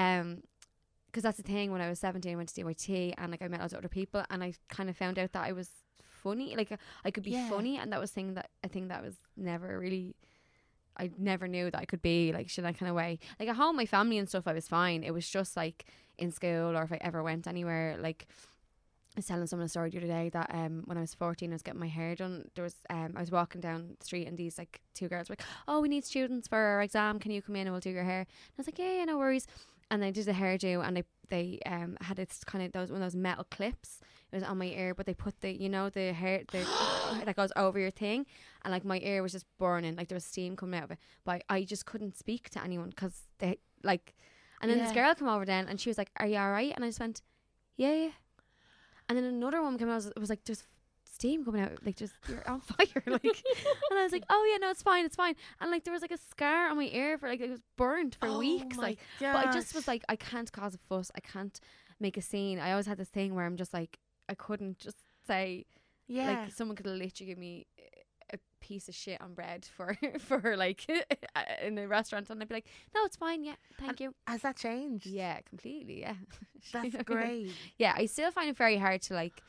because that's the thing. When I was 17, I went to DYT, and like I met lots of other people, and I kind of found out that I was funny, like I could be funny, and that was a thing that was never really. I never knew that I could be like that kind of way. Like at home, my family and stuff, I was fine. It was just like in school or if I ever went anywhere. Like I was telling someone a story the other day that when I was 14, I was getting my hair done. There was I was walking down the street and these like 2 girls were like, "Oh, we need students for our exam. Can you come in and we'll do your hair?" And I was like, "Yeah, no worries." And they did a hairdo, and they had this kind of one of those metal clips. It was on my ear, but they put the hair that goes over your thing, and like my ear was just burning, like there was steam coming out of it. But I just couldn't speak to anyone because they like. And then this girl came over then, and she was like, "Are you all right?" And I just went, "Yeah." And then another woman came out. It was like, "There's steam coming out, like just you're on fire." Like, and I was like, "Oh yeah, no, it's fine." And like there was like a scar on my ear for like it was burnt for weeks. Like, but I just was like, I can't cause a fuss. I can't make a scene. I always had this thing where I'm just like, I couldn't just say, like someone could literally give me a piece of shit on bread for like in a restaurant, and I'd be like, "No, it's fine. Yeah, thank you." Has that changed? Yeah, completely. Yeah, that's great. Yeah, I still find it very hard to like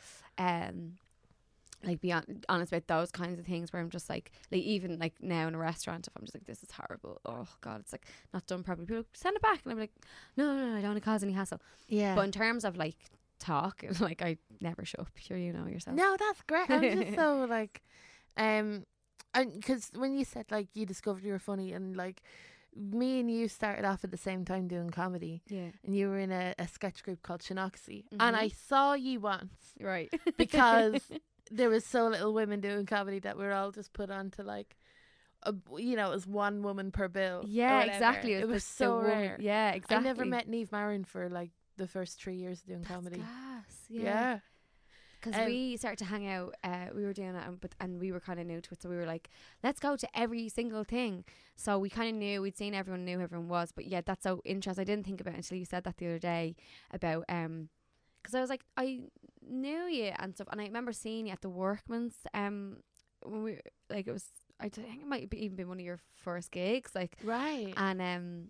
be honest about those kinds of things where I'm just like even like now in a restaurant, if I'm just like, this is horrible, oh god, it's like not done properly, people send it back, and I'm like, no, I don't want to cause any hassle. Yeah. But in terms of like talk, like I never shut up. Sure, you know yourself. No, that's great. I'm just so like And because when you said like you discovered you were funny, and like me and you started off at the same time doing comedy, Yeah. and you were in a sketch group called Shinoxie, and I saw you once Right. because there was so little women doing comedy that we were all just put on to like, you know, it was one woman per bill. or Yeah, whatever. exactly. It was the so woman- rare. Yeah, exactly. I never met Niamh Marin for like the first 3 years of doing That's comedy. class. Yeah. Because we started to hang out, we were doing it, and we were kind of new to it, so we were like, let's go to every single thing. So we kind of knew, we'd seen everyone, knew who everyone was, but yeah, that's so interesting. I didn't think about it until you said that the other day about, because I was like, I knew you and stuff, and I remember seeing you at the Workman's, when we, like, it was, I think it might have even been one of your first gigs, like, Right. and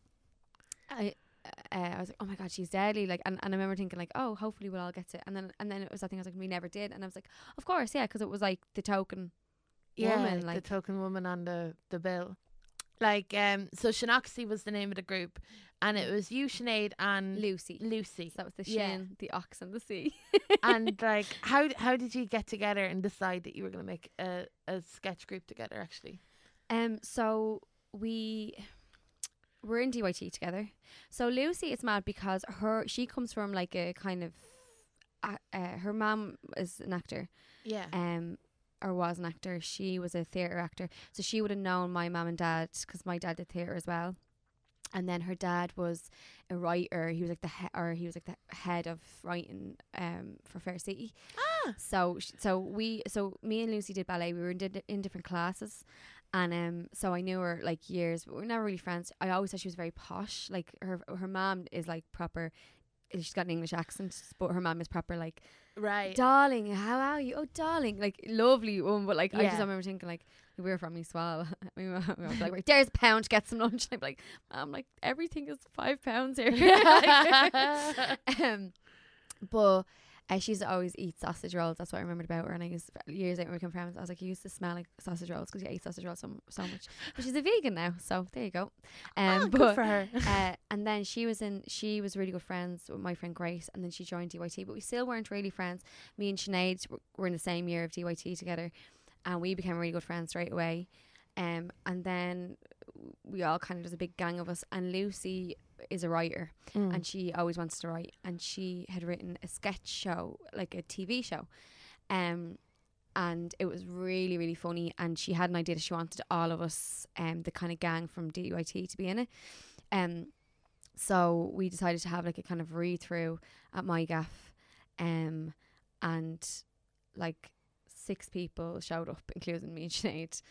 I was like, oh my god, she's deadly, like, and I remember thinking like, oh, hopefully we'll all get to it. And then it was, I think I was like, we never did, and I was like, of course, yeah, because it was like the token woman, like, the token woman on the bill. Like, so Shinoxie was the name of the group, and it was you, Sinead, and Lucy. Lucy. So that was the Yeah. shin, the ox, and the sea. And like, how did you get together and decide that you were going to make a sketch group together? Actually, So we're in DYT together. So Lucy is mad because she comes from like a kind of her mum is an actor, yeah, or was an actor. She was a theatre actor, so she would have known my mum and dad because my dad did theatre as well. And then her dad was a writer. He was like the head of writing for Fair City. So me and Lucy did ballet. We were in different classes. And so I knew her like years, but we were never really friends. I always thought she was very posh. Like her mom is like proper. She's got an English accent, but her mom is proper like, right. darling, how are you? Oh, darling, like lovely woman. But like I just Yeah. remember thinking like, we were from East Swell. We were like, right, there's a pound, get some lunch. And I'd be like, Mom, like everything is £5 here. But she used to always eat sausage rolls. That's what I remembered about her. And I used, years later when we became friends, I was like, you used to smell like sausage rolls because you ate sausage rolls so much. But she's a vegan now, so there you go. Good for her. And then she was really good friends with my friend Grace, and then she joined DYT, but we still weren't really friends. Me and Sinead were in the same year of DYT together, and we became really good friends straight away. And then we all kind of, there's a big gang of us, and Lucy is a writer, and she always wants to write, and she had written a sketch show, like a TV show, and it was really, really funny, and she had an idea that she wanted all of us, the kind of gang from DYT, to be in it. So we decided to have like a kind of read through at my gaff, and like 6 people showed up, including me and Sinead,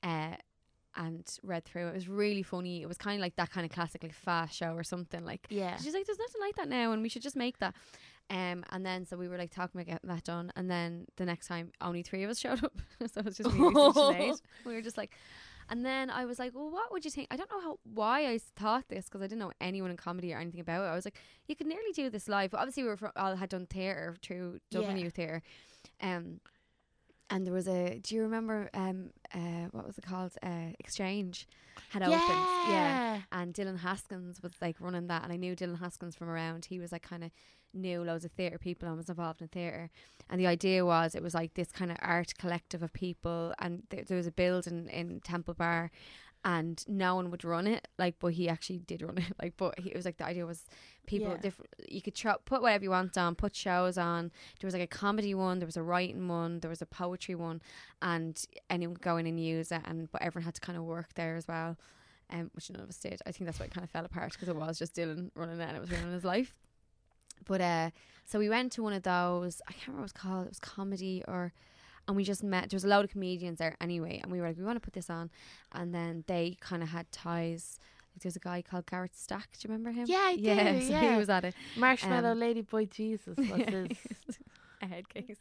and read through. It was really funny. It was kind of like that kind of classic like fast show or something, like, Yeah. she's like, there's nothing like that now, and we should just make that. And then so we were like talking about getting that done, and then the next time only 3 of us showed up. So it was just me, Lucy, and Sinead. We were just like, and then I was like, well, what would you think? I don't know why I thought this, because I didn't know anyone in comedy or anything about it. I was like, you could nearly do this live. But obviously we all had done theatre through Dublin Youth Theatre. And there was do you remember what was it called? Exchange had opened. Yeah. And Dylan Haskins was like running that, and I knew Dylan Haskins from around. He was like kind of knew loads of theatre people and was involved in theatre. And the idea was, it was like this kind of art collective of people, and there was a building in Temple Bar, and no one would run it, like, but he actually did run it, like, but it was like, the idea was people different, you could put whatever you want on, put shows on. There was like a comedy one, there was a writing one, there was a poetry one, and anyone could go in and use it, but everyone had to kind of work there as well, which none of us did. I think that's why it kind of fell apart, because it was just Dylan running it and it was ruining his life. But so we went to one of those, I can't remember what it was called, it was comedy and we just met. There was a load of comedians there anyway, and we were like, we want to put this on. And then they kind of had ties. Like, there's a guy called Garrett Stack. Do you remember him? Yeah, I do. Yeah, so he was at it. Marshmallow Ladyboy Jesus was his. A head case.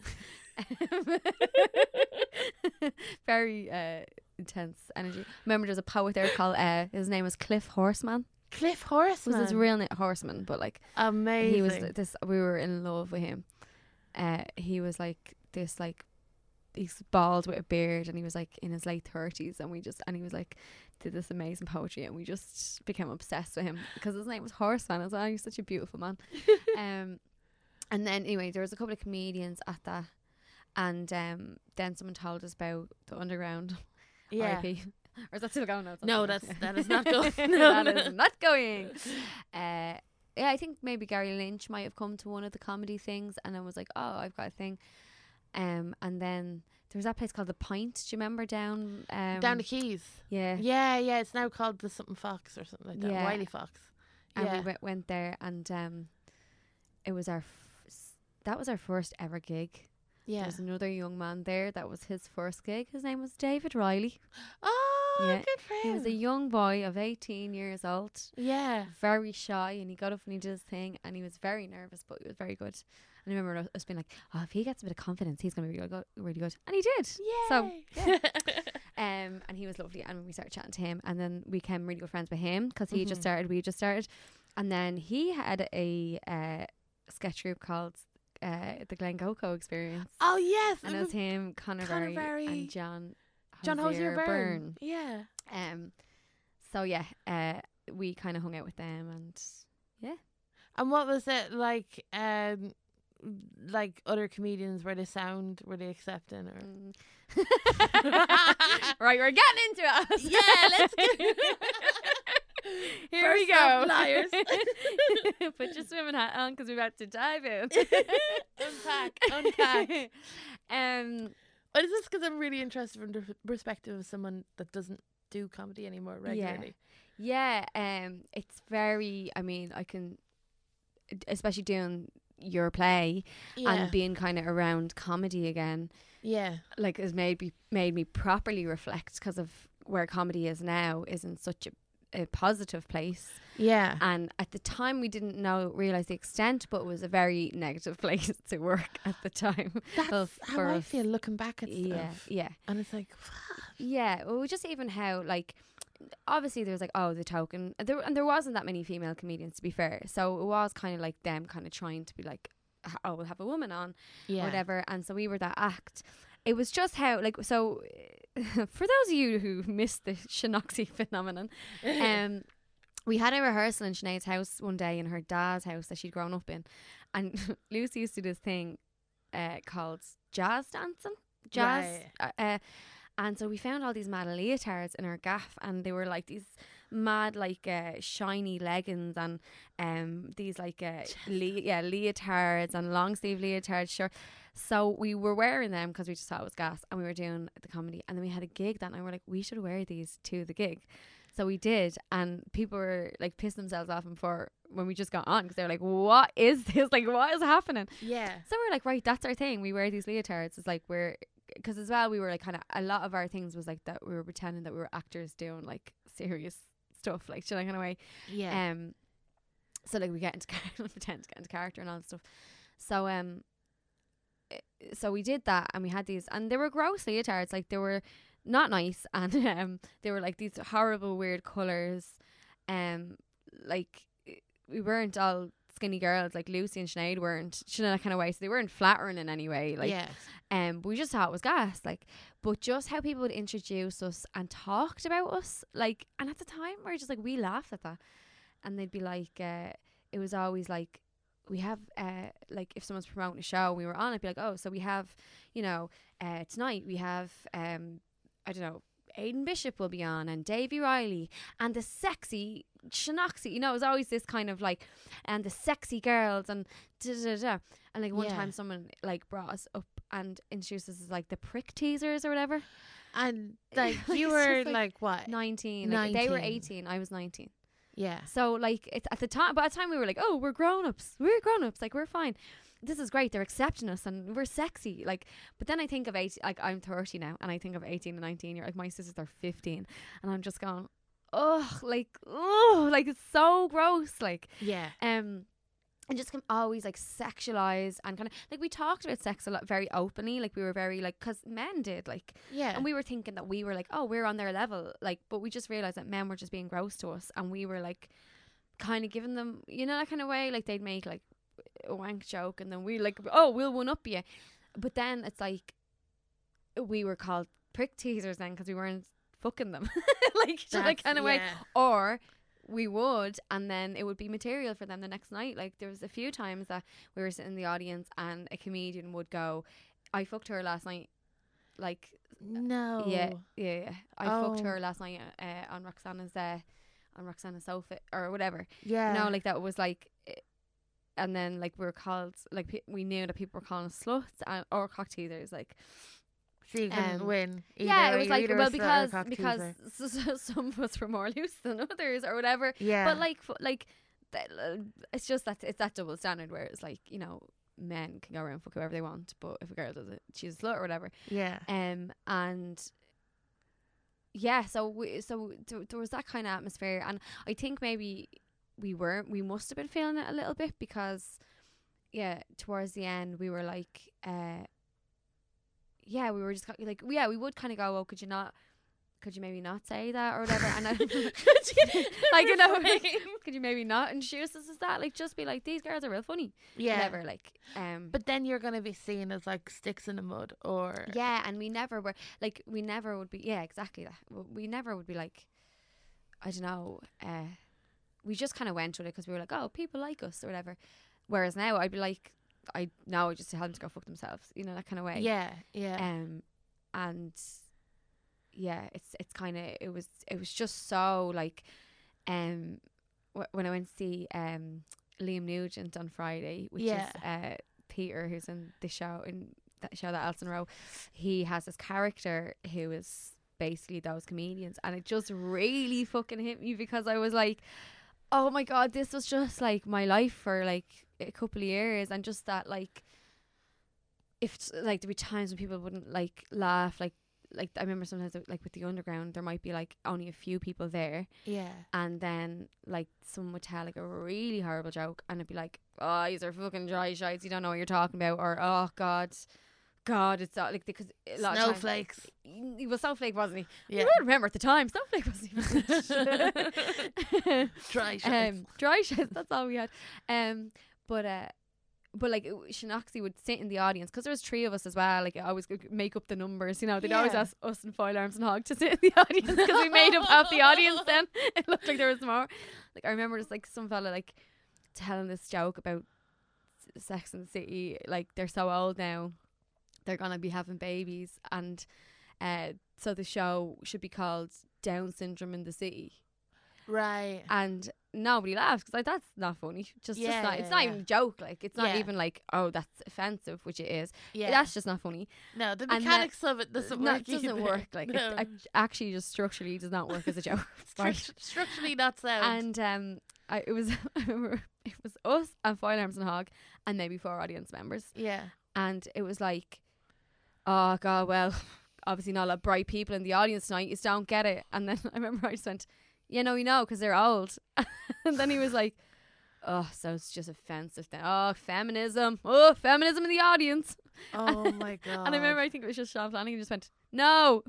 Very intense energy. Remember, there's a poet there called his name was Cliff Horseman. Cliff It was Horseman. his real name, Horseman, but like, Amazing. he was this. We were in love with him. He was like this, like, he's bald with a beard, and he was like in his late 30s, and he was like, did this amazing poetry, and we just became obsessed with him because his name was Horseman as well. He's such a beautiful man. And then anyway, there was a couple of comedians at that, And then someone told us about the underground. Yeah. RIP. Or is that still going? No, that is not going. That is not going. Yeah, I think maybe Gary Lynch might have come to one of the comedy things, and I was like, oh, I've got a thing. And then there was that place called The Pint. Do you remember down Down the Keys? Yeah. Yeah. It's now called the something Fox or something like that. Yeah. Wiley Fox. And Yeah. we went there, and it was that was our first ever gig. There Yeah. was another young man there. That was his first gig. His name was David Riley. Oh, Yeah. good for him. He was a young boy of 18 years old. Yeah. Very shy, and he got up and he did his thing, and he was very nervous, but he was very good. And I remember us being like, oh, if he gets a bit of confidence, he's going to be really good. And he did. So, yeah. and he was lovely, and we started chatting to him, and then we became really good friends with him because he just started, we just started. And then he had a sketch group called the Glen Coco Experience. Oh, yes. And it was him, Conor Conor Berry, Berry. and John Hosier Byrne. Byrne. Yeah. So yeah, we kind of hung out with them, and And what was it like? Like other comedians, were they accepting or? Right, we're getting into it. Yeah, let's get Here we First go. up, liars. Put your swimming hat on because we're about to dive in. Unpack. Well, Is this because I'm really interested from the perspective of someone that doesn't do comedy anymore regularly? Yeah, it's very, I mean, I can, especially doing your play and being kind of around comedy again, Yeah. like has made me properly reflect, because of where comedy is now isn't such a positive place. Yeah. And at the time we didn't realize the extent, but it was a very negative place to work at the time. That's how for I us. feel looking back at stuff. Yeah. And it's like, Yeah, well, just even how, like, obviously there was like, oh, the token, there wasn't that many female comedians, to be fair, so it was kind of like them kind of trying to be like, oh, we'll have a woman on, yeah. or whatever, and so we were that act. It was just how, like, so for those of you who missed the Shinoxie phenomenon, we had a rehearsal in Sinead's house one day, in her dad's house that she'd grown up in, and Lucy used to do this thing called jazz dancing. And so we found all these mad leotards in our gaff, and they were like these mad, like shiny leggings, and these like leotards and long sleeve leotards. Sure. So we were wearing them because we just thought it was gas, and we were doing the comedy, and then we had a gig that night, and we're like, we should wear these to the gig. So we did, and people were like pissing themselves off when we just got on, because they were like, what is this? Like, what is happening? Yeah. So we're like, right, that's our thing. We wear these leotards. It's like because as well, we were like kind of, a lot of our things was like that we were pretending that we were actors doing like serious stuff, like that kind of way. Yeah. So like we get into pretend to get into character and all that stuff. So we did that, and we had these, and they were gross leotards. Like, they were not nice, and they were like these horrible weird colours. Like, we weren't all skinny girls like Lucy and Sinead weren't, that kind of way, so they weren't flattering in any way, like, yes. but we just thought it was gas, like. But just how people would introduce us and talked about us, like, and at the time we were just like, we laughed at that, and they'd be like, it was always like, we have like, if someone's promoting a show we were on, I'd be like, oh, so we have, tonight we have I don't know, Aidan Bishop will be on, and Davy Riley, and the sexy Shinoxie, it was always this kind of like, and the sexy girls, and da-da-da-da. And like one time someone like brought us up and introduced us as like the prick teasers or whatever, And like you It's were just, like what? 19. Like, they were 19. 18, I was 19. Yeah. So like, it's at the time, by the time we were like, oh, we're grown-ups, like, we're fine, this is great, they're accepting us and we're sexy, like. But then I think of 18, like, I'm 30 now, and I think of 18 and 19, you're like, my sisters are 15, and I'm just going, like, it's so gross, like. Yeah. And just always like sexualized, and kind of like, we talked about sex a lot, very openly, like we were very like, because men did, like. Yeah. And we were thinking that we were like, oh, we're on their level, like, but we just realized that men were just being gross to us, and we were like kind of giving them, that kind of way, like they'd make like a wank joke, and then we like, oh, we'll one up you. But then it's like, we were called prick teasers then, because we weren't fucking them, like, that kind of way. Or we would, and then it would be material for them the next night. Like, there was a few times that we were sitting in the audience and a comedian would go, I fucked her last night. Like, No. yeah. I fucked Oh. her last night on Roxana's sofa or whatever. Yeah. No, like that was like, and then like we were called, like we knew that people were calling us sluts or cock teasers. Like, So you couldn't win. yeah, it was You're like, either a well, slut or a cock because teaser. some of us were more loose than others or whatever. Yeah. But like it's just that it's that double standard where it's like, you know, men can go around and fuck whoever they want, but if a girl does it, she's a slut or whatever. Yeah. And yeah, so there was that kind of atmosphere, and I think maybe we must have been feeling it a little bit because, yeah, towards the end we were like, yeah, we were just like, yeah, we would kind of go, oh, could you maybe not say that or whatever? And I, like, you know, could you maybe not introduce us as that? Like, just be like, these girls are real funny. Yeah. Whatever, like, But then you're going to be seen as like sticks in the mud or. yeah, and we never were, like, we never would be, yeah, exactly that. We never would be like, I don't know, we just kind of went with it because we were like, oh, people like us or whatever. Whereas now I'd be like, I just tell them to go fuck themselves, you know, that kind of way. Yeah. Yeah. And yeah, it's kind of, it was just so like, when I went to see Liam Nugent on Friday, which is Peter, who's in the show, in that show that Alison wrote, he has this character who is basically those comedians, and it just really fucking hit me because I was like, oh my god, this was just like my life for like a couple of years, and just that like, if like there'd be times when people wouldn't like laugh, like I remember sometimes like with the Underground there might be like only a few people there, Yeah. and then like someone would tell like a really horrible joke and it'd be like, oh, these are fucking dry shites, you don't know what you're talking about, or oh god it's like, because a lot Snowflakes. of times, he was Snowflake, wasn't he? Yeah. You would remember at the time Snowflake wasn't even Dry shit. dry shit, that's all we had. But like Shinoxie would sit in the audience because there was 3 of us as well. Like I always make up the numbers, you know. They'd always Yeah. ask us and Foil Arms and Hog to sit in the audience because we made up half the audience. Then it looked like there was more. Like I remember just like some fella like telling this joke about Sex and the City. Like they're so old now, they're gonna be having babies, and so the show should be called Down Syndrome in the City. Right. And nobody laughs because like, that's not funny. Just not. It's not Yeah. even a joke. Like it's not Yeah. even like, oh, that's offensive, which it is. Yeah. That's just not funny. No, the And mechanics of it doesn't No, work. it doesn't either. work. Like No. it actually just structurally does not work as a joke. Right. Structurally not sound. And it was I remember it was us and Foil Arms and Hog and maybe 4 audience members, Yeah. and it was like, oh god, well, obviously not a lot of bright people in the audience tonight. You just don't get it. And then I remember I just went, you know, because they're old. And then he was like, oh, so it's just offensive then. Oh, feminism in the audience. Oh my god. And I remember, I think it was just Sean Flanagan just went, no.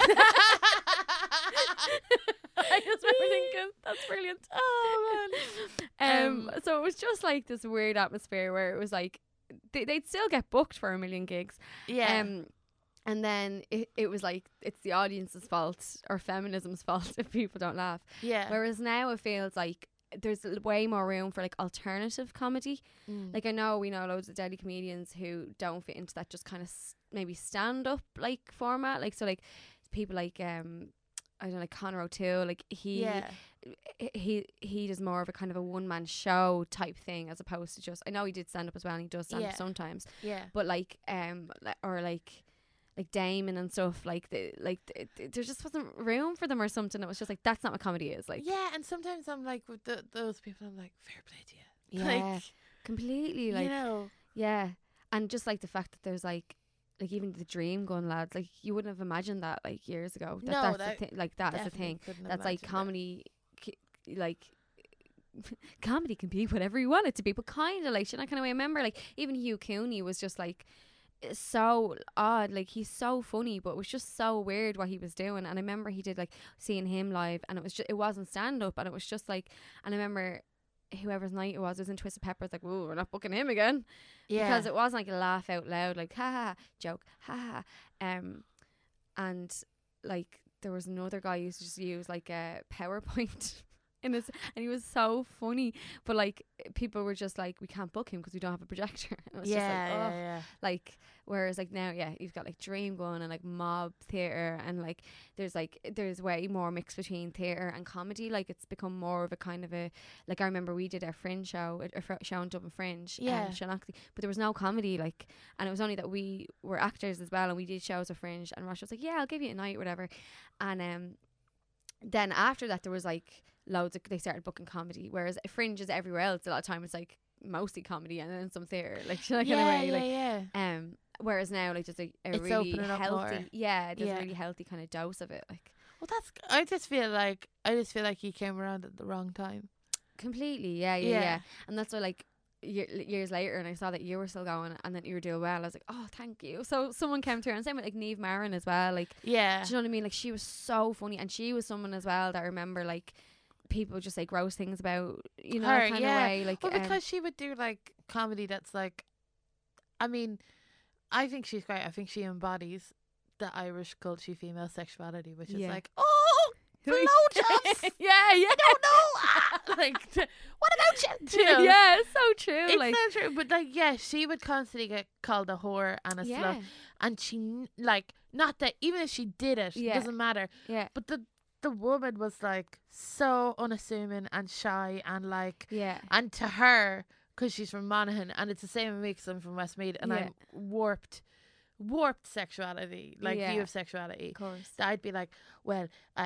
I just remember thinking, that's brilliant. Oh man. So it was just like this weird atmosphere where it was like they'd still get booked for 1 million gigs. Yeah. And then it was like it's the audience's fault or feminism's fault if people don't laugh. Yeah. Whereas now it feels like there's way more room for like alternative comedy. Like I know we know loads of deadly comedians who don't fit into that just kind of maybe stand up like format. Like so like people like I don't know, like Conor O'Toole, like he does more of a kind of a one man show type thing as opposed to just, I know he did stand up as well and he does stand up sometimes, Yeah. but like or like Damon and stuff, like there just wasn't room for them or something. It was just like, that's not what comedy is. Like Yeah, and sometimes I'm like with those people, I'm like, fair play to you. yeah, Like, completely, like you know. yeah, and just like the fact that there's like even the Dream Gun lads, like you wouldn't have imagined that like years ago. No, That's the like that is the Definitely thing. couldn't That's like imagine comedy, like comedy can be whatever you want it to be, but kind of like, you know, kind of way. I remember like even Hugh Cooney was just like so odd, like he's so funny, but it was just so weird what he was doing. And I remember he did like seeing him live, and it wasn't stand up, and it was just like, and I remember whoever's night it was in Twisted Peppers, like, whoa, we're not booking him again. Yeah. Because it wasn't like a laugh out loud, like ha ha joke, ha ha. And like there was another guy who used to just use like a PowerPoint in his, and he was so funny, but like people were just like, we can't book him because we don't have a projector. And it was just like, oh, yeah. like Whereas like now, yeah, you've got like Dream going and like mob theatre, and like there's way more mix between theatre and comedy. Like it's become more of a kind of a, like I remember we did a Fringe show, a show in Dublin Fringe, Shanaxley, but there was no comedy, like, and it was only that we were actors as well, and we did shows of Fringe, and Rosh was like, yeah, I'll give you a night, whatever, and then after that there was like loads of, they started booking comedy, whereas Fringe is everywhere else. A lot of time it's like mostly comedy and then some theatre, like kind of way, like whereas now like just a really healthy, there's a really healthy kind of dose of it, like. Well, that's, I just feel like you came around at the wrong time. Completely, yeah. And that's why, like, years later, and I saw that you were still going and that you were doing well, I was like, oh, thank you. So someone came through, and same with like Niamh Marin as well, like, do you know what I mean? Like, she was so funny, and she was someone as well that I remember, like, people just say gross things about, you know, her, kind of way, like, well, because she would do like comedy that's like, I mean, I think she's great. I think she embodies the Irish culture female sexuality, which is like, oh, blowjobs. I don't know. Like, what about you? You know? Yeah, it's so true. It's like, so true. But like, yeah, she would constantly get called a whore and a slut, and she, like, not that even if she did it, it doesn't matter. Yeah. But the woman was like so unassuming and shy, and like, and to her, because she's from Monaghan, and it's the same with me because I'm from Westmeath, and I'm warped sexuality, like view of sexuality. Of course, that I'd be like, well,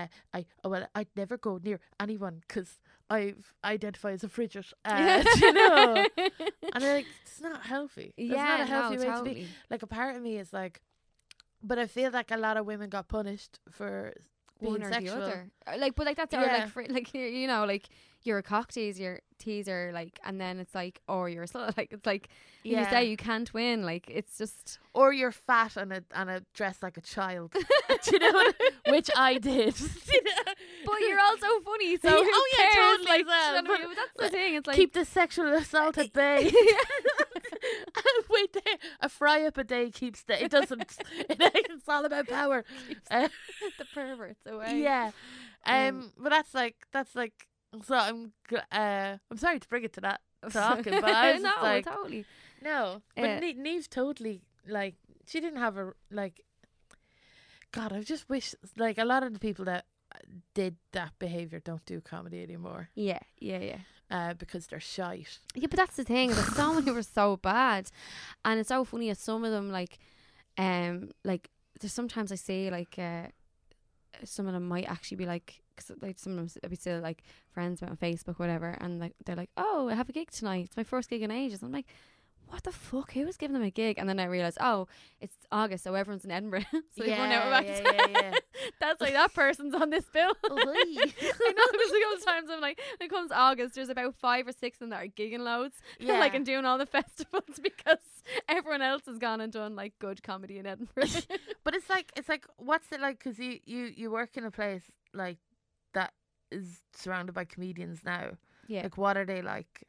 I'd never go near anyone because I identify as a frigid, you know. And I'm like, it's not healthy. It's not a healthy way to be. Like, a part of me is like, but I feel like a lot of women got punished for being sexual. The other. Like, but like that's like you know, like, you're a cock teaser, like, and then it's like, or you're a slut, like, it's like, you say you can't win, like, it's just, or you're fat and a dress like a child. Do you know which I did. But you're also funny, so who cares? Totally, like, well. But that's the thing, it's like, keep the sexual assault at bay. Wait there, a fry up a day keeps it doesn't. It's all about power. The perverts away. Yeah, but that's like. So I'm sorry to bring it to that talking, but I was no, just like, totally. No, but Niamh's totally, like, she didn't have a, like, God, I just wish, like, a lot of the people that did that behaviour don't do comedy anymore. Yeah. Because they're shite. Yeah, but that's the thing. There's so many were so bad, and it's so funny. As some of them, like there's sometimes I say like, some of them might actually be like, cause like some of them I'll be still like friends with on Facebook, whatever, and like they're like, oh, I have a gig tonight. It's my first gig in ages. I'm like, what the fuck? Who was giving them a gig? And then I realised, oh, it's August, so everyone's in Edinburgh. So everyone out back. Yeah. That's like, that person's on this bill. I know, there's a couple of times I'm like, when it comes August, there's about 5 or 6 of them that are gigging loads, like, and doing all the festivals because everyone else has gone and done like good comedy in Edinburgh. But it's like, what's it like? Because you work in a place like that is surrounded by comedians now. Yeah. Like, what are they like?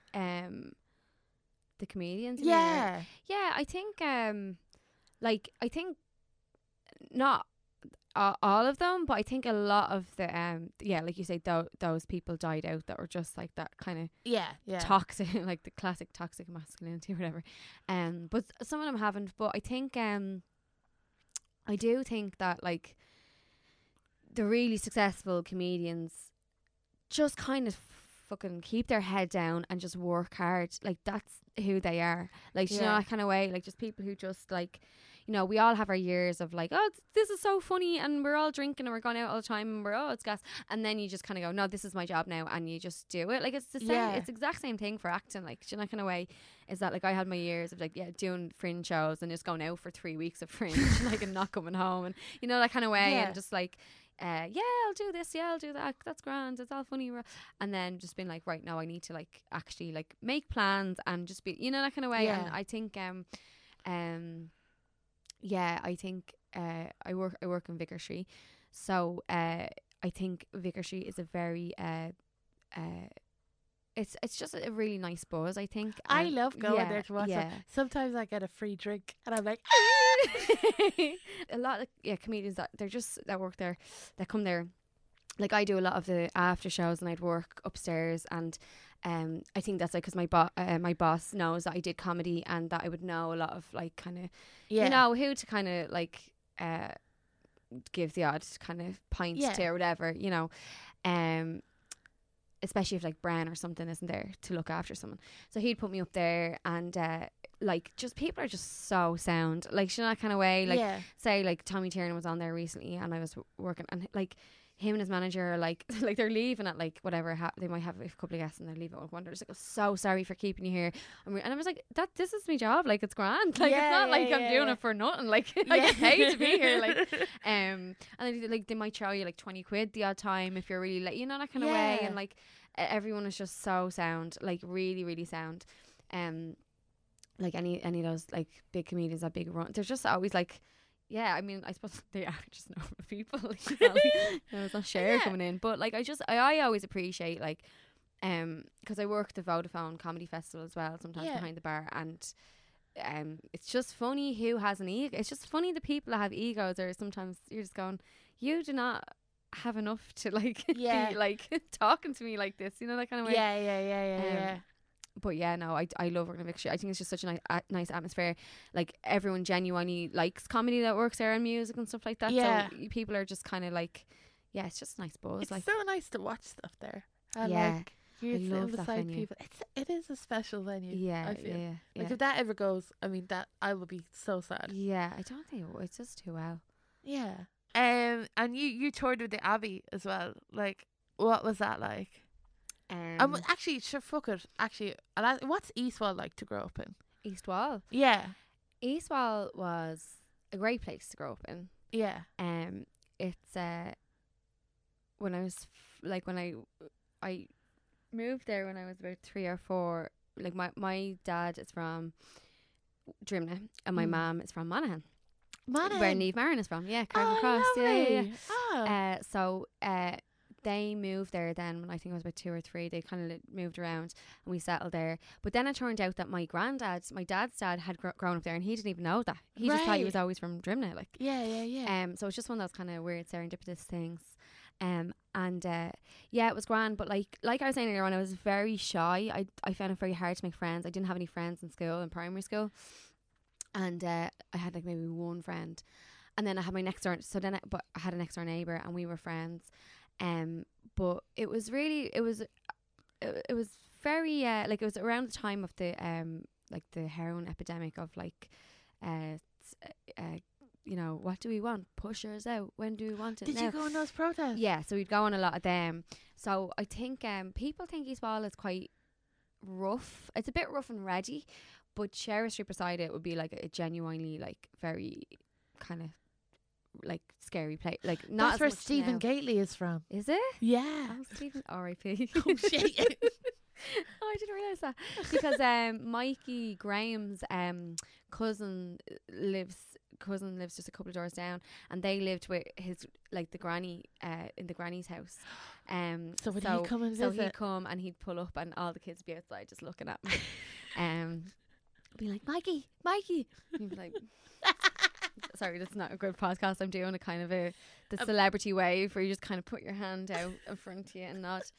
The comedians. Yeah. I think I think not all of them, but I think a lot of the like you say, those people died out that were just like that kind of toxic, like the classic toxic masculinity or whatever. But some of them haven't. But I think I do think that like the really successful comedians just kind of fucking keep their head down and just work hard. Like, that's who they are. Like, you know, that kind of way. Like, just people who just like, you know, we all have our years of like, oh, this is so funny, and we're all drinking and we're going out all the time and we're, oh, it's gas, and then you just kind of go, no, this is my job now, and you just do it. Like, it's the same, it's the exact same thing for acting. Like, you know, that kind of way is that like I had my years of like doing Fringe shows and just going out for 3 weeks of Fringe like, and not coming home, and you know, that kind of way, and just like I'll do this, I'll do that, that's grand, it's all funny, and then just being like, right, now I need to like actually like make plans and just be, you know, that kind of way. And I think I think I work in Vicar Street, so I think Vicar Street is a very it's just a really nice buzz, I think. I love going there to watch it. Sometimes I get a free drink and I'm like, a lot of comedians that work there, that come there, like I do a lot of the after shows, and I'd work upstairs, and I think that's like because my boss knows that I did comedy and that I would know a lot of like kind of you know who to kind of like give the odd kind of pint to or whatever, you know, especially if like Bren or something isn't there to look after someone. So he'd put me up there, and like just people are just so sound, like you know, that kind of way. Like say like Tommy Tiernan was on there recently, and I was working, and like him and his manager are like like they're leaving at like whatever they might have a couple of guests and they're leaving at one. They're just like, I'm so sorry for keeping you here. And I was like, this is my job, like it's grand, like it's not like I'm doing it for nothing, like I get paid to be here, like and then like they might charge you like 20 quid the odd time if you're really like, you know, that kind of way. And like everyone is just so sound, like really really sound. Like any of those like big comedians that big run, they're just always like, yeah, I mean, I suppose they are just normal people. Like, there's not share coming in, but like I always appreciate like, because I work the Vodafone Comedy Festival as well, sometimes behind the bar, and it's just funny who has an ego. It's just funny the people that have egos, or sometimes you're just going, you do not have enough to like be like talking to me like this, you know, that kind of way. Yeah. But yeah, no, I love working at Vic Street. I think it's just such a nice atmosphere. Like everyone genuinely likes comedy that works there, and music and stuff like that. So people are just kind of like, yeah, it's just a nice buzz. It's like so nice to watch stuff there. And like, I love that venue. People. It is a special venue. Yeah, I feel. yeah. Like if that ever goes, I mean, that I will be so sad. Yeah, I don't think it's just too well. Yeah. And you toured with the Abbey as well. Like, what was that like? Actually, sure, fuck it. Actually, what's Eastwall like to grow up in? Eastwall? Yeah. Eastwall was a great place to grow up in. Yeah. It's when I was when I moved there when I was about 3 or 4. Like my dad is from Drimnagh and my mum is from Monaghan. Where Niamh Marin is from. Yeah, Carrick Cross. Lovely. Yeah. So they moved there then when I think I was about 2 or 3. They kind of moved around and we settled there. But then it turned out that my dad's dad had grown up there, and he didn't even know that. He just thought he was always from Drimnagh, like. Yeah. So it's just one of those kind of weird serendipitous things. Yeah, it was grand, but like I was saying earlier on, I was very shy. I found it very hard to make friends. I didn't have any friends in school, in primary school, and I had like maybe one friend, and then I had my next door. But I had a next door neighbour, and we were friends. But it was very like it was around the time of the like the heroin epidemic of like you know, what do we want? Push us out. When do we want it? Did now? you go on those protests? Yeah, so we'd go on a lot of them. So I think people think Eastwall is quite rough. It's a bit rough and ready, but Sheriff Street beside it would be like a genuinely like very kind of like scary place. Like not That's as where much Stephen now. Gately is from. Is it? Yeah. Oh, Stephen R.I.P. Oh shit. Oh, I didn't realise that. Because Mikey Graham's cousin lives just a couple of doors down, and they lived with his like the granny in the granny's house. So would he come and visit? So he'd come and he'd pull up, and all the kids would be outside just looking at me. Be like, Mikey. And he'd be like, sorry, that's not a good podcast. I'm doing a kind of the celebrity wave where you just kind of put your hand out in front of you and nod.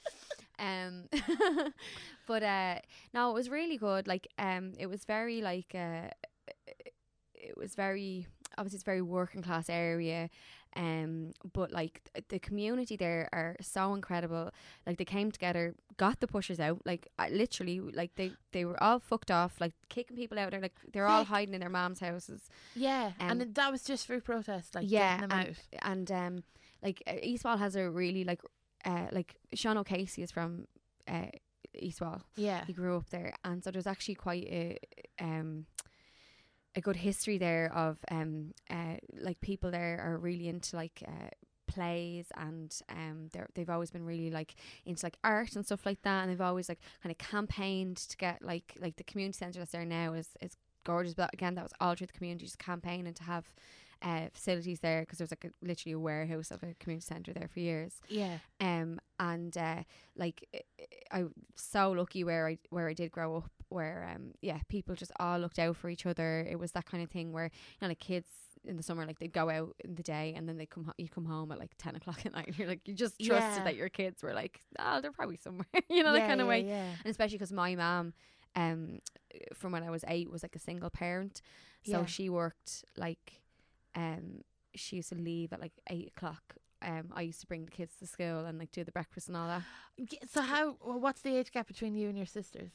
But no, it was really good. Like it was very like it was very, obviously it's a very working class area, but like the community there are so incredible. Like they came together, got the pushers out, like literally, like they were all fucked off, like kicking people out there, like they're all hiding in their mom's houses. Yeah, and that was just through protest, like getting them out. And like Eastwall has a really like Sean O'Casey is from Eastwall. Yeah, he grew up there, and so there's actually quite a good history there of like people there are really into like plays, and they've always been really like into like art and stuff like that, and they've always like kind of campaigned to get like the community centre that's there now is gorgeous, but again that was all through the community just campaigning to have facilities there, because there was like literally a warehouse of a community centre there for years. Like I'm so lucky where I did grow up, where people just all looked out for each other. It was that kind of thing where, you know, like kids in the summer, like they'd go out in the day and then they you come home at like 10 o'clock at night. And you're like, you just trusted that your kids were like, oh, they're probably somewhere, you know, that kind of way. Yeah. And especially because my mum, from when I was 8, was like a single parent, so she worked like, she used to leave at like 8 o'clock. I used to bring the kids to school and like do the breakfast and all that. So what's the age gap between you and your sisters?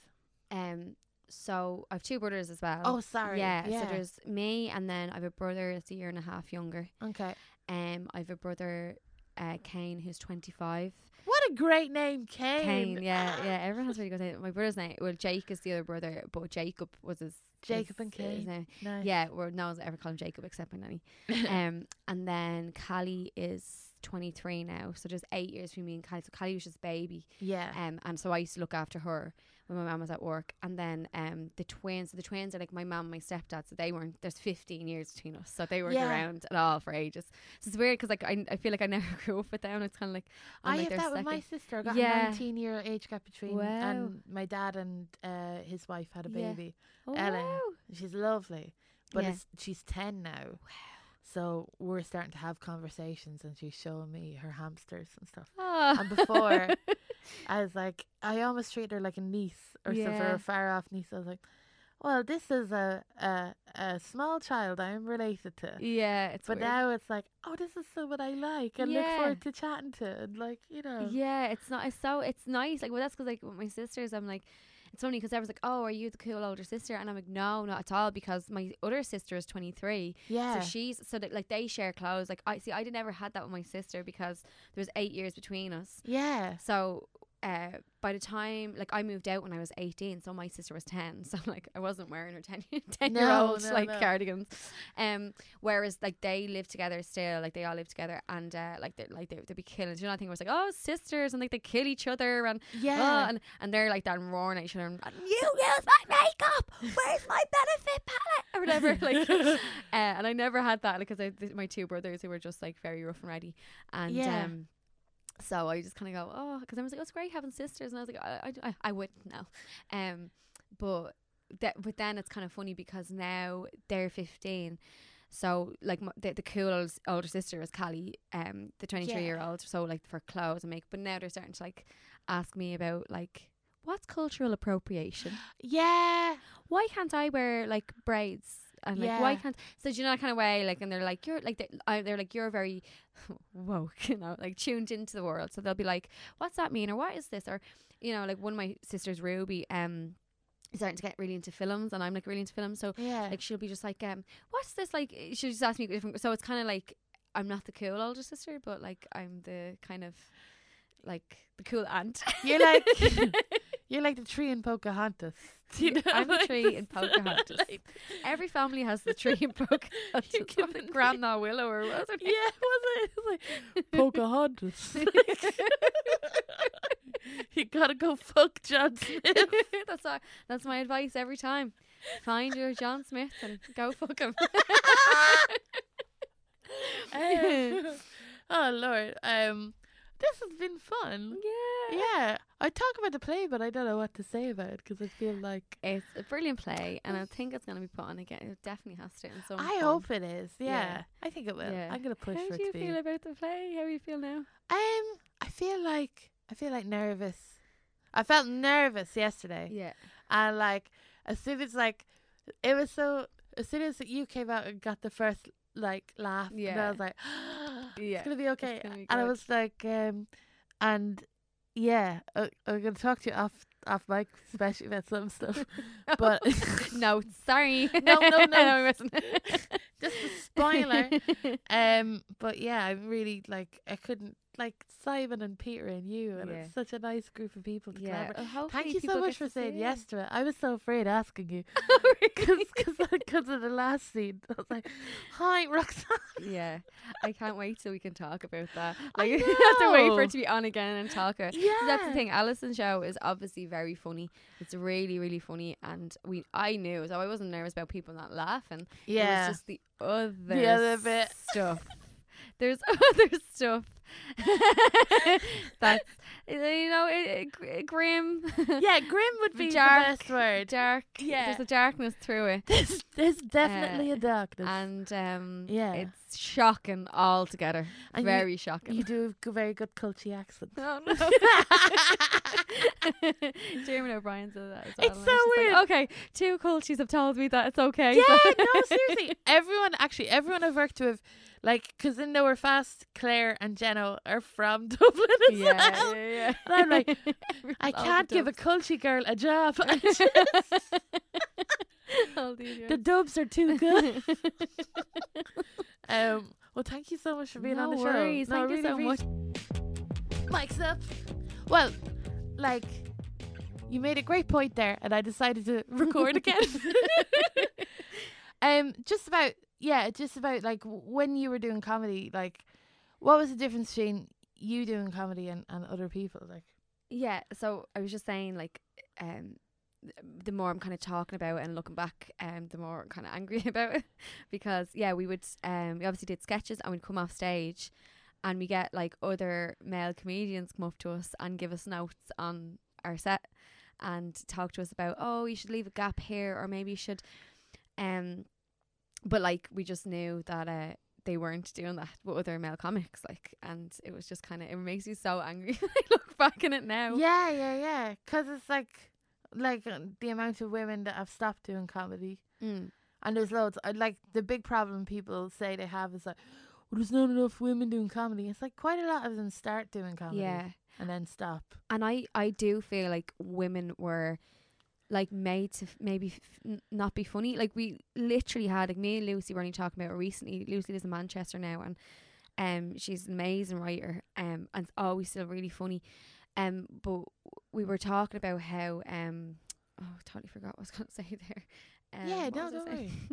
So I have 2 brothers as well. Oh, sorry. Yeah. So there's me, and then I have a brother that's a year and a half younger. Okay. I have a brother, Kane, who's 25. What a great name, Kane. Kane, yeah. Everyone has really good name. My brother's name, well, Jake is the other brother, but Jacob was his. Jacob and his Kane. name. Nice. Yeah, no one's ever called him Jacob except my nanny. And then Callie is 23 now, so there's 8 years between me and Callie. So Callie was just baby. Yeah. And so I used to look after her when my mum was at work. And then the twins. So the twins are like my mum and my stepdad. So they weren't. There's 15 years between us. So they weren't around at all for ages. So it's weird because like I feel like I never grew up with them. It's kind of like I like have that with my sister. I got a 19-year age gap between, and my dad and his wife had a baby, Ellen. Wow. She's lovely, but Yeah. she's 10 now. Wow. So we're starting to have conversations, and she's showing me her hamsters and stuff. Oh. And before, I was like, I almost treated her like a niece or something, or a far off niece. I was like, well, this is a small child I'm related to. Yeah, it's But weird. now it's like, oh, this is someone I like and look forward to chatting to, and like, you know. Yeah, it's not. It's nice. Like, well, that's because like with my sisters, I'm like, it's funny because everyone's like, oh, are you the cool older sister? And I'm like, no, not at all, because my other sister is 23. Yeah. So that like they share clothes. Like I never had that with my sister because there was 8 years between us. Yeah. So by the time like I moved out when I was 18, so my sister was 10, so like I wasn't wearing her 10-year-old cardigans. Whereas like they live together still, like they all live together, and they'd be killing. Do you know, I think it was like, oh, sisters, and like they kill each other, and and they're like that and roaring at each other, and you use my makeup, where's my benefit palette or whatever. Like and I never had that because my 2 brothers who were just like very rough and ready, and so I just kind of go, oh, because I was like, oh, it's great having sisters, and I was like, I wouldn't know, but then it's kind of funny because now they're 15, so like the cool older sister is Callie, the 23-year-old, so like for clothes and makeup, but now they're starting to like ask me about like, what's cultural appropriation? Yeah. Why can't I wear like braids? And like, why can't, so do you know that kind of way, like, and they're like, you're like, they're like, you're very woke, you know, like tuned into the world. So they'll be like, what's that mean? Or what is this? Or, you know, like one of my sisters, Ruby, is starting to get really into films, and I'm like really into films. So like she'll be just like, what's this? Like she'll just ask me different. So it's kind of like, I'm not the cool older sister, but like I'm the kind of like the cool aunt. You're like you're like the tree in Pocahontas. You know, I'm the tree in Pocahontas. Every family has the tree in Pocahontas. Grandma Willow, or was it? Yeah, was it? It was like Pocahontas. You gotta go fuck John Smith. That's my advice every time. Find your John Smith and go fuck him. Oh Lord, this has been fun. Yeah. I talk about the play, but I don't know what to say about it because I feel like it's a brilliant play, and I think it's going to be put on again. It definitely has to. In some I hope it is. Yeah, I think it will. Yeah. I'm going to push for it to be. How do you feel about the play? How do you feel now? I feel like nervous. I felt nervous yesterday. Yeah, and like as soon as you came out and got the first like laugh, and I was like, it's gonna be okay. And I was like, and yeah, I'm gonna talk to you off mic, especially about some stuff. But no, sorry, no, just a spoiler. But yeah, I'm really like, I couldn't, like Simon and Peter and you, and it's such a nice group of people to collaborate. Thank you so much for saying yes to it. I was so afraid asking you because of the last scene. I was like, hi Roxanne. Yeah, I can't wait till we can talk about that. Like, you have to wait for it to be on again and talk about it. Yeah, that's the thing. Alison's show is obviously very funny. It's really, really funny, and I knew, so I wasn't nervous about people not laughing. Yeah, it was just the other bit stuff. There's other stuff You know, grim. Yeah, grim would be Dark. the best word. Dark. Yeah. There's a darkness through it. There's definitely a darkness. And Yeah. it's shocking altogether. And Very shocking. You do a very good culty accent. Oh no. Jeremy O'Brien said that as well. It's and so I was just weird. like, okay, 2 culties have told me that it's okay. Yeah, so- no, seriously. Everyone I've worked with, like, because in Nowhere Fast, Claire and Jenno are from Dublin as well. yeah. And I'm like, Everyone's I all can't the give a dubs. culty girl a job. All the The idiots. dubs are too good. Well, thank you so much for being on the No show. worries. No, I Thank you so really much. Mike's up. Well, like, you made a great point there, and I decided to record again. Just about like when you were doing comedy, like, what was the difference between you doing comedy and other people? Like, Yeah, so I was just saying, like, the more I'm kind of talking about it and looking back, the more I'm kind of angry about it, because we would we obviously did sketches and we'd come off stage, and we get like other male comedians come up to us and give us notes on our set and talk to us about, oh, you should leave a gap here, or maybe you should, but like we just knew that they weren't doing that with other male comics, like, and it was just kind of, it makes me so angry when I look back in it now. yeah, because it's like the amount of women that have stopped doing comedy, Mm. and there's loads. Like, the big problem people say they have is like, well, there's not enough women doing comedy. It's like quite a lot of them start doing comedy, Yeah. and then stop. And I do feel like women were like made to maybe not be funny. Like, we literally had, like, me and Lucy were only talking about it recently. Lucy lives in Manchester now, and she's an amazing writer, and it's always still really funny. But we were talking about how I totally forgot what I was going to say there. Yeah, what no, was I don't saying? worry.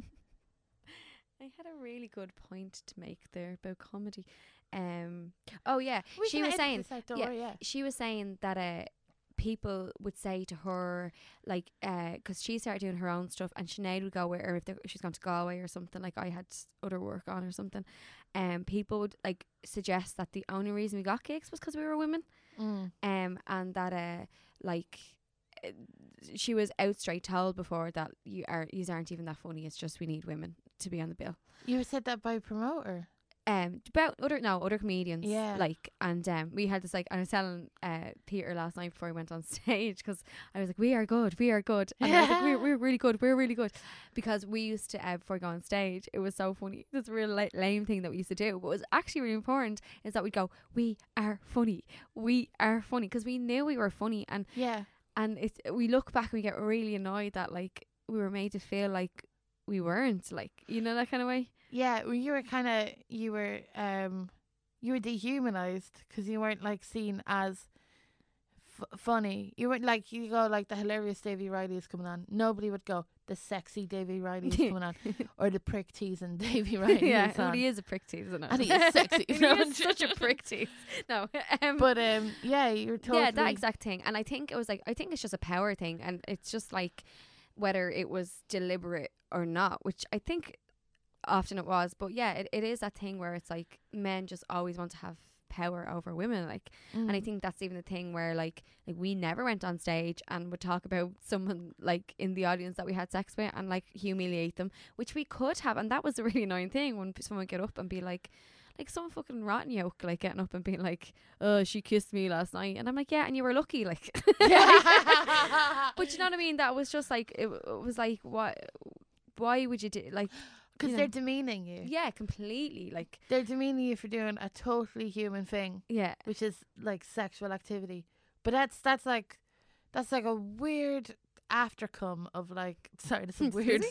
I had a really good point to make there about comedy. Oh yeah, she was saying, don't yeah, worry, yeah. she was saying that people would say to her, like, because she started doing her own stuff, and Sinead would go with her if she's gone to Galway or something, like I had other work on or something, people would like suggest that the only reason we got gigs was because we were women, and that like she was out straight told before that you aren't even that funny, it's just we need women to be on the bill. You said that by promoter. About other comedians, Yeah. like, and we had this, like, I was telling Peter last night before he went on stage, because I was like, we are good, and I was like, we're really good, because we used to before we go on stage, it was so funny, this real lame thing that we used to do, but what was actually really important is that we'd go, we are funny, because we knew we were funny, and Yeah. we look back and we get really annoyed that, like, we were made to feel like we weren't, like, you know, that kind of way. Yeah, well, you were dehumanized because you weren't, like, seen as funny. You weren't, like, you go, like, the hilarious Davy Riley is coming on. Nobody would go, the sexy Davy Riley is coming on, or the prick teasing Davy Riley Yeah, is on. and he is a prick tease, isn't it? And he is sexy. He No, is such a prick tease. No, But yeah, you're totally. yeah, that exact thing. And I think it's just a power thing, and it's just like whether it was deliberate or not, which I think often it was. But yeah, it is that thing where it's like men just always want to have power over women, like, and I think that's even the thing where like we never went on stage and would talk about someone like in the audience that we had sex with and like humiliate them, which we could have, and that was a really annoying thing when someone would get up and be like some fucking rotten yolk, like getting up and being like, oh, she kissed me last night, and I'm like, yeah, and you were lucky, like. But you know what I mean, that was just like it was like, why would you do, like, because you they're know. demeaning you. Yeah, completely, like, They're demeaning you for doing a totally human thing, yeah. which is like sexual activity. But that's like a weird aftercome of, like, sorry, this is weird.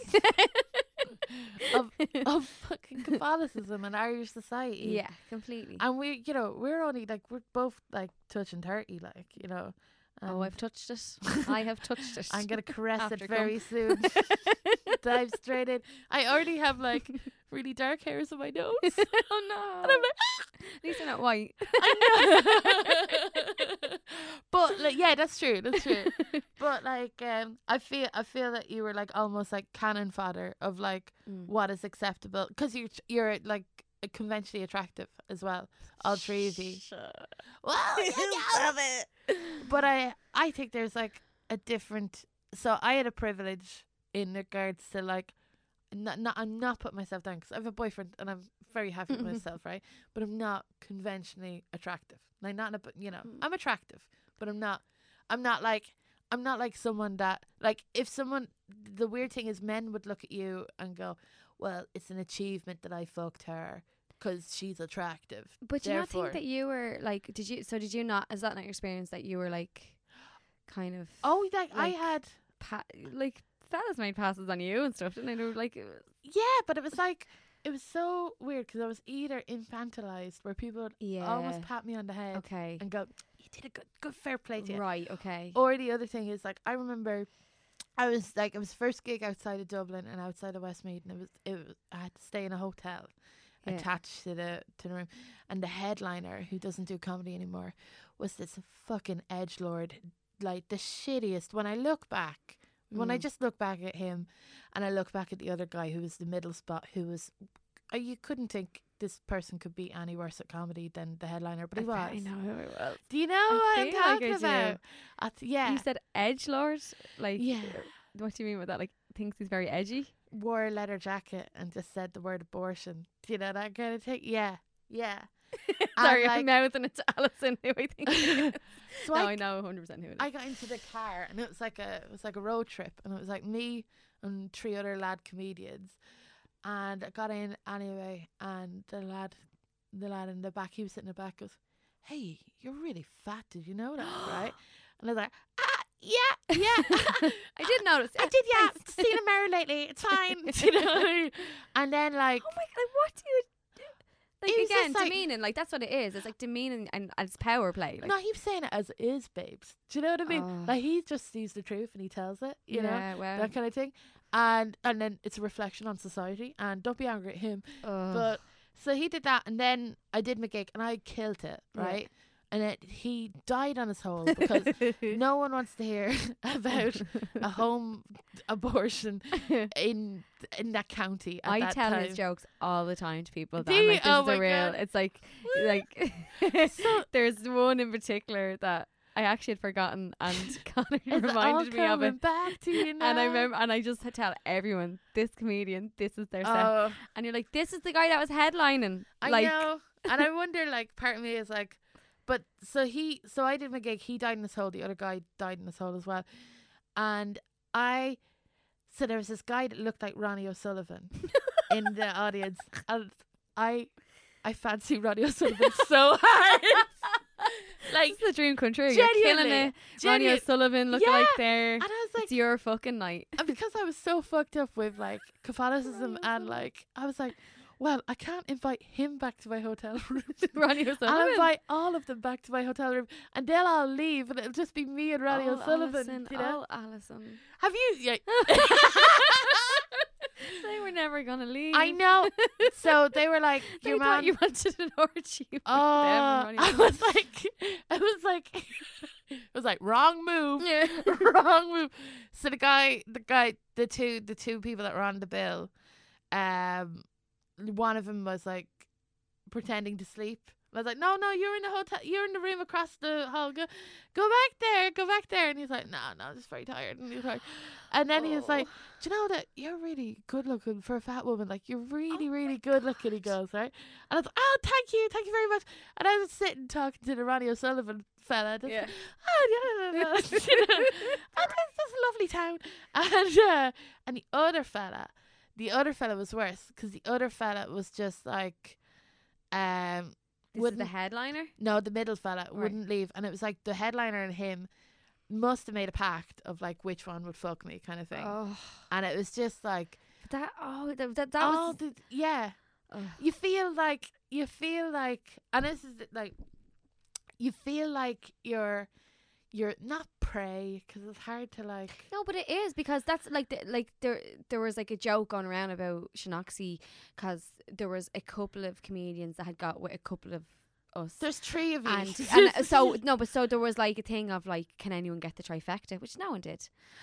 of fucking Catholicism and Irish society. Yeah, completely. And we're only like, we're both like touching 30, like, you know. Oh, I've touched it. I have touched it. I'm gonna caress it After very soon. Dive straight in. I already have like really dark hairs on my nose. Oh no! And I'm like, at least they're not white. I know. But like, yeah, that's true. But like, I feel that you were like almost like cannon fodder of like what is acceptable, because you're like conventionally attractive as well. All three of you. Well, you know. But I think there's like a different. So I had a privilege in regards to like, I'm not putting myself down because I have a boyfriend and I'm very happy with myself, right? But I'm not conventionally attractive. Like not, I'm attractive, but I'm not like someone that like if someone. The weird thing is, men would look at you and go, "Well, it's an achievement that I fucked her." Because she's attractive. But do you not think that you were like, did you not, is that not your experience that you were like kind of I had like fellas made passes on you and stuff, didn't they? They were like, yeah, but it was like, it was so weird because I was either infantilized where people would almost pat me on the head and go, you did a good fair play to you. Right, okay. Or the other thing is like, I remember I was like, it was first gig outside of Dublin and outside of Westmeath, and it was I had to stay in a hotel attached to the room, and the headliner, who doesn't do comedy anymore, was this fucking edgelord, like the shittiest. When I look back, when I just look back at him and I look back at the other guy who was the middle spot, who was you couldn't think this person could be any worse at comedy than the headliner, but he was. I know who it was. Do you know what I'm talking about? Yeah. You said edgelord? Like, what do you mean with that? Like, thinks he's very edgy? Wore a leather jacket and just said the word abortion. Do you know that kind of thing? Yeah. Sorry, I'm mouthing it to Alison, who I think it is. So I know 100% who it is. I got into the car and it was like a road trip, and it was like me and 3 other lad comedians, and I got in anyway, and the lad in the back, he was sitting in the back, goes, "Hey, you're really fat, did you know that?" Right? And I was like, yeah. I did notice. I did, yeah. Seen him married lately. It's fine. You know? And then like, oh my god, what do you do? Like, again, like, demeaning. Like, that's what it is. It's like demeaning and it's power play. Like, no, he was saying it as it is, babes. Do you know what I mean? Like, he just sees the truth and he tells it. You know, that kind of thing. And then it's a reflection on society. And don't be angry at him. But so he did that, and then I did my gig and I killed it, right? And he died on his hole because no one wants to hear about a home abortion in that county at I that tell time. his jokes all the time to people. Do That I'm you? like, this Oh is my a real. God. It's like So- there's one in particular that I actually had forgotten, and Connor It's reminded me all of it. coming back to you now. And I remember, and I just tell everyone, this comedian, this is their set. Oh, And you're like, this is the guy that was headlining. I like, know. And I wonder, like, part of me is like, but so I did my gig, he died in his hole, the other guy died in his hole as well. And so there was this guy that looked like Ronnie O'Sullivan in the audience. And I fancy Ronnie O'Sullivan so hard. Like, This is the dream come true. Genuinely, You're killing it. Ronnie O'Sullivan looking like there. And I was like, It's your fucking night. and because I was so fucked up with like Catholicism and like, I was like, well, I can't invite him back to my hotel room. Ronnie I'll O'Sullivan. invite all of them back to my hotel room, and they'll all leave, and it'll just be me and Ronnie O'Sullivan. Alison, You know? Alison. Have you? Yeah. They were never gonna leave. I know. So they were like, They your thought mom. you wanted an orgy with Oh, them and Ronnie I O'Sullivan. was like, wrong move, Yeah. wrong move. So the two people that were on the bill, one of them was like pretending to sleep. I was like, no, you're in the hotel, you're in the room across the hall. Go back there. And he's like, no, I'm just very tired. And he's like, and then he was like, do you know that you're really good looking for a fat woman? Like, you're really, really good looking. He goes, right? And I was like, oh, thank you very much. And I was sitting talking to the Ronnie O'Sullivan fella. Just Yeah. like, oh, yeah, and it's just a lovely town. And the other fella was worse, because the other fella was just like, This is wouldn't the headliner. no, the middle fella wouldn't leave, and it was like the headliner and him must have made a pact of like which one would fuck me kind of thing, Oh, and it was just like, that oh, was. yeah, Ugh. you feel like, and this is like, you feel like you're not prey, because it's hard to like. No, but it is, because that's like there was like a joke going around about Shinoxie, because there was a couple of comedians that had got with a couple of us. There's 3 of you. And so no, but so there was like a thing of like, can anyone get the trifecta, which no one did.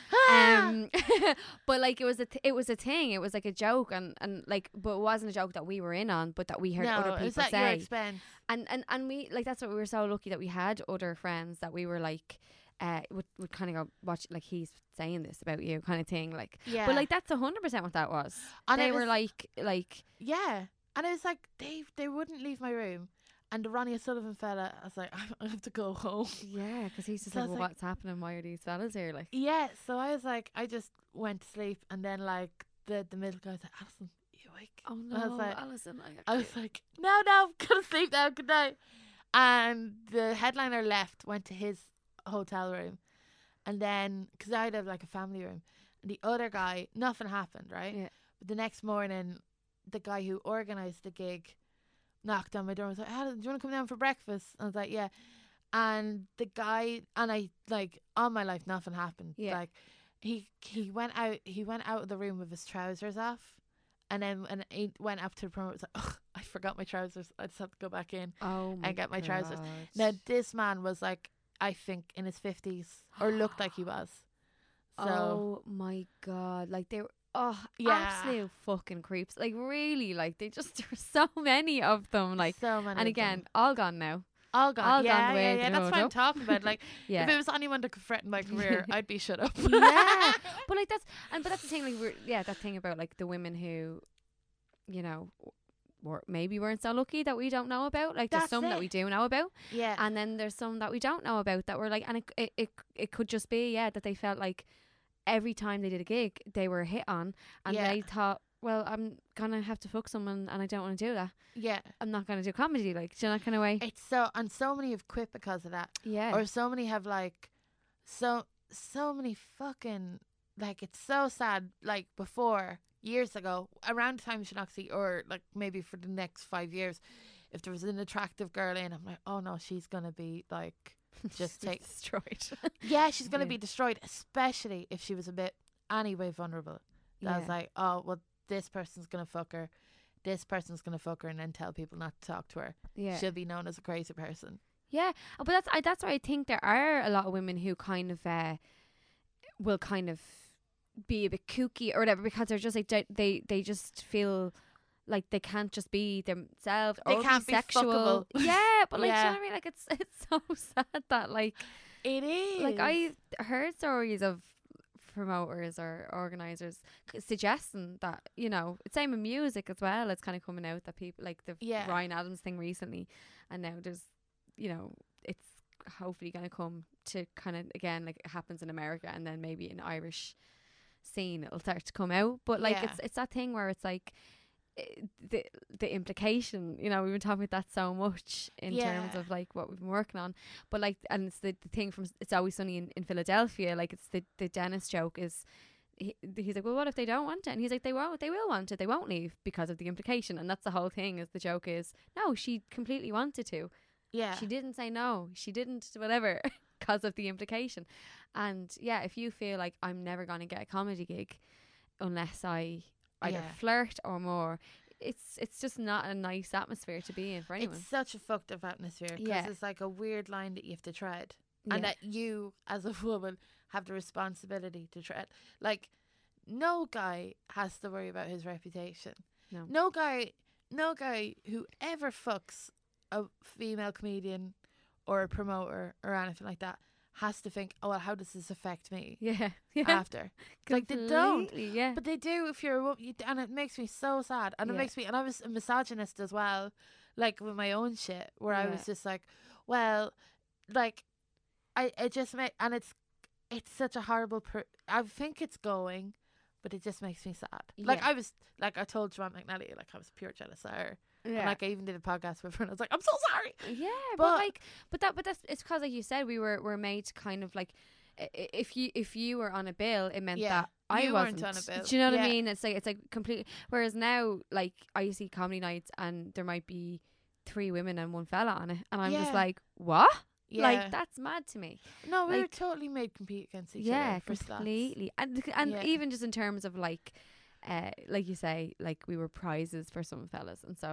But like it was a thing. It was like a joke, and like, but it wasn't a joke that we were in on, but that we heard other people is that say. your expense? And we like, that's what we were so lucky that we had other friends that we were like, would kind of go watch, like, he's saying this about you kind of thing, like. Yeah. But like that's 100% what that was. And they it were was- like Yeah. And it was like they wouldn't leave my room. And the Ronnie O'Sullivan fella, I was like, I have to go home. yeah, because he's just So I like, was well, like- what's happening? Why are these fellas here? Like, Yeah, so I was like, I just went to sleep, and then like the middle guy was like, Alison, you awake? oh I no, was like- Alison, I was like, no, I'm gonna sleep now, good night. And the headliner went to his hotel room, and then, because I had like a family room, and the other guy, nothing happened, right? Yeah. But the next morning, the guy who organised the gig knocked on my door and was like, do you want to come down for breakfast? I was like, yeah. And the guy, and I, like, all my life, nothing happened. Yeah. Like, he went out of the room with his trousers off. And then when he went up to the promoter, was like, oh, I forgot my trousers. I just have to go back in Oh my and get my trousers. God. Now, this man was like, I think in his 50s, or looked like he was. So, oh my God, like they were, Yeah. absolute fucking creeps. Like really, like they just, there were so many of them. Like, so many. and of them. again, all gone now. all gone. all gone yeah, the way yeah, of yeah. the That's road what I'm up. talking about. Like, Yeah. if it was anyone that could threaten my career, I'd be shut up. Yeah, but like but that's the thing. Like, that thing about like the women who, you know, maybe weren't so lucky that we don't know about. Like, there's That's some that it. we do know about, Yeah. and then there's some that we don't know about that were like, and it could just be that they felt like every time they did a gig they were hit on, and Yeah. they thought, well, I'm gonna have to fuck someone, and I don't want to do that. Yeah. I'm not gonna do comedy, like, do you know, that kind of way. It's so many have quit because of that. Yeah. Or so many have like, so many fucking, like, it's so sad. Like, before, years ago, around the time of Shinoxie, or like maybe for the next 5 years, if there was an attractive girl in, I'm like, oh no, she's gonna be like, just take, destroyed. yeah, she's gonna Yeah. be destroyed, especially if she was a bit anyway vulnerable. I was Yeah. like, oh well, this person's gonna fuck her, and then tell people not to talk to her. Yeah. She'll be known as a crazy person. Yeah, but that's why I think there are a lot of women who kind of will kind of be a bit kooky or whatever, because they're just like they just feel like they can't just be themselves. They or can't be sexual. fuckable. Yeah, but like, Yeah. do you know what I mean? Like, it's so sad that like It is like I heard stories of promoters or organisers suggesting that, you know, it's same with music as well. It's kind of coming out that people like the Yeah. Ryan Adams thing recently, and now there's, you know, it's hopefully going to come to kind of, again, like it happens in America, and then maybe in Irish scene it'll start to come out. But like, Yeah. it's that thing where it's like the implication, you know, we've been talking about that so much in terms Yeah. of like what we've been working on, but like, and it's the thing from It's Always Sunny in Philadelphia, like it's the Dennis joke is he's like, well, what if they don't want it? And he's like, they will want it, they won't leave because of the implication. And that's the whole thing, is the joke is, no, she completely wanted to, yeah. she didn't say no, she didn't whatever because of the implication. And yeah, if you feel like, I'm never going to get a comedy gig unless I either Yeah. flirt or more, it's just not a nice atmosphere to be in for anyone. It's such a fucked up atmosphere, because Yeah. it's like a weird line that you have to tread, Yeah. and that you as a woman have the responsibility to tread. Like, no guy has to worry about his reputation. No. No guy who ever fucks a female comedian or a promoter or anything like that has to think, oh well, how does this affect me Yeah, yeah, after? Like, they don't. Completely, yeah. But they do if you're a woman, and it makes me so sad. And it Yeah. makes me, and I was a misogynist as well, like with my own shit, where I was Yeah. just like, well, like, I just make, and it's such a horrible, I think it's going, but it just makes me sad. Like, Yeah. I was, like, I told Joanne McNally, like, I was pure jealous of her. yeah. And, like, I even did a podcast with her, and I was like, I'm so sorry. Yeah, But- but that's it's because, like you said, we're made to kind of like, if you were on a bill, it meant Yeah, that I you weren't wasn't on a bill. Do you know what I Yeah. mean? It's like completely. Whereas now, like, I see comedy nights and there might be 3 women and 1 fella on it, and I'm just Yeah. like, what? Yeah. Like, that's mad to me. No, we were like- totally made compete against each Yeah, other for slots. completely. And Yeah. even just in terms of like you say, like we were prizes for some fellas, and so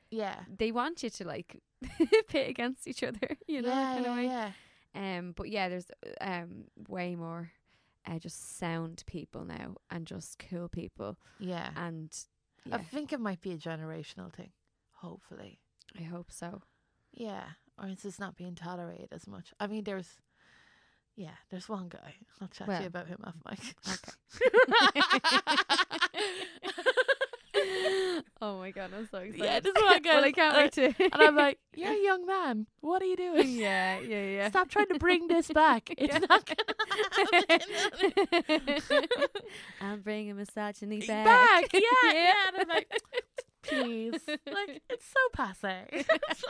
Yeah. they want you to like pit against each other, you know, yeah, kind of way. yeah. But yeah, there's way more just sound people now and just cool people, Yeah. and I yeah, think it might be a generational thing. Hopefully. I hope so. Yeah. Or it's just not being tolerated as much. I mean, there's one guy. I'll chat to Well, you about him off mic. Oh my god, I'm so excited. Yeah, this one guy. Well, I can't wait to. And I'm like, you're a young man. What are you doing? yeah. Stop trying to bring this back. It's Yeah. not gonna I'm bringing misogyny back. back. Yeah. And I'm like, please. Like, it's so passe.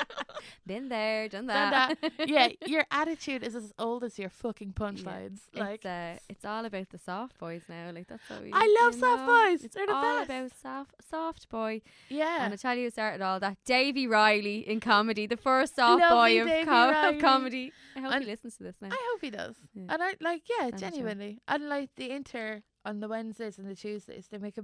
Been there, done Done that. Yeah, your attitude is as old as your fucking punchlines. Like, It's all about the soft boys now. Like that's what we. I love you soft know? boys. It's They're the all best. about soft boy. yeah. And I tell you, who started all that. Davy Riley in comedy, the first soft Lovely boy of, Davy of Riley. comedy. I hope And he listens to this now. I hope he does. Yeah. And I like, yeah, Send it to him. genuinely. And like the Inter on the Wednesdays and the Tuesdays, they make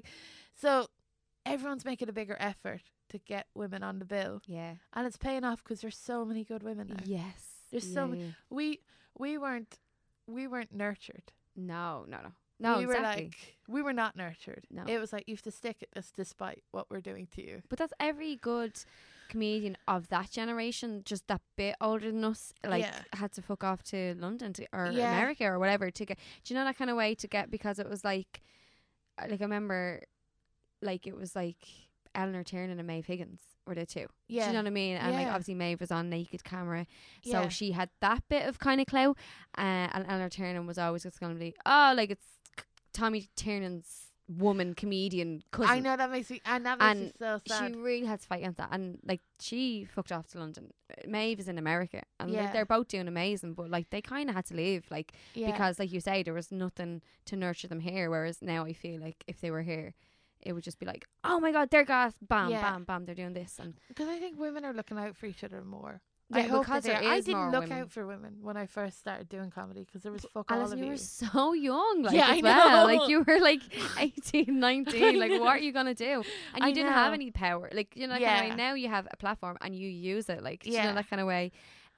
so everyone's making a bigger effort to get women on the bill, Yeah. and it's paying off because there's so many good women now. Yes. There's so many. We weren't nurtured. No, we were exactly. like, we were not nurtured. No. It was like, you have to stick at this despite what we're doing to you. But that's every good comedian of that generation, just that bit older than us, like Yeah. had to fuck off to London or Yeah. America or whatever to get. Do you know that kind of way to get? Because it was like I remember, like it was like Eleanor Tiernan and Maeve Higgins were the two. Yeah. Do you know what I mean? And like Yeah. obviously Maeve was on Naked Camera, so Yeah. she had that bit of kind of clout. And Eleanor Tiernan was always just going to be, oh, like it's Tommy Tiernan's woman comedian cousin. I know that makes me so sad. She really had to fight against that, and like she fucked off to London. Maeve is in America, and Yeah. like, they're both doing amazing, but like they kind of had to leave, like Yeah. because like you say, there was nothing to nurture them here. Whereas now I feel like if they were here, it would just be like, oh my god, they're gas, bam, Yeah. bam, bam, they're doing this, and Because I think women are looking out for each other more. Yeah, I hope because that they there are. I is didn't more look women. out for women when I first started doing comedy because there was fuck all Alison, of you you. were so young, like Yeah, as I well. know. Like you were like 18, 19. Like what are you gonna do? And I you didn't have know. any power. Like you know that kind Yeah. of way. Now you have a platform and you use it. Like do you Yeah. know that kind of way.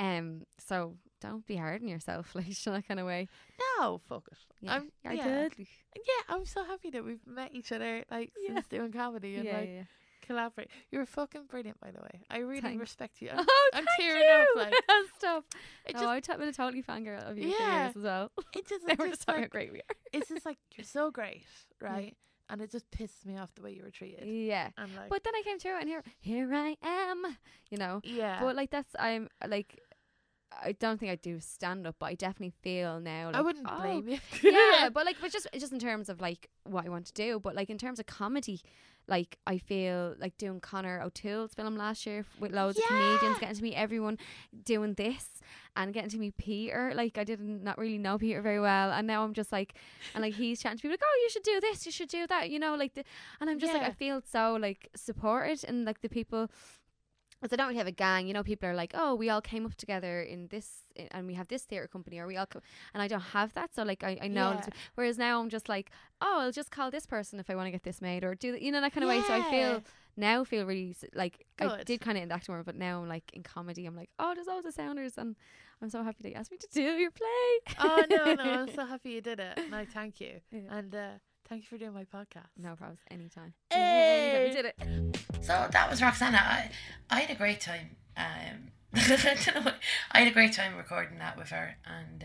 So don't be hard on yourself. Like do you know that kind of way. No, fuck it. Yeah, I yeah. did. Yeah, I'm so happy that we've met each other like Yeah. since doing comedy and Yeah, like yeah. collaborate. You're fucking brilliant, by the way. I really Thanks. respect you. Oh, I'm thank tearing you. up, like, Stop. it No, just, I've been a totally fangirl of you for Yeah. years as well. it just, They it's were just just talking how like, great we are. it's just like you're so great, right? And it just pisses me off the way you were treated. Yeah. I'm like, But then I came through and here I am. You know. yeah, But like I'm like I don't think I do stand up, but I definitely feel now like I wouldn't oh, blame you. yeah, but like but just in terms of like what I want to do, but like in terms of comedy, like I feel like doing Conor O'Toole's film last year with loads of comedians, Yeah. getting to meet everyone, doing this and getting to meet Peter. Like I didn't not really know Peter very well, and now I'm just like, and like he's chatting to people like, oh, you should do this, you should do that, you know, like and I'm just like Yeah. I feel so like supported, and like the people. Because I don't really have a gang, you know. People are like, "Oh, we all came up together in this, and we have this theatre company, or we all," and I don't have that. So like, I know. Yeah. Whereas now I'm just like, "Oh, I'll just call this person if I want to get this made, or do you know that kind of way." So I feel really like I Good. did kind of in the acting world, but now I'm like in comedy. I'm like, "Oh, there's loads of sounders," and I'm so happy that you asked me to do your play. Oh no, I'm so happy you did it, and I thank you, Yeah. and thank you for doing my podcast. No problems, anytime. Hey. We did it. So that was Roxana. I had a great time. I don't know what, I had a great time recording that with her, and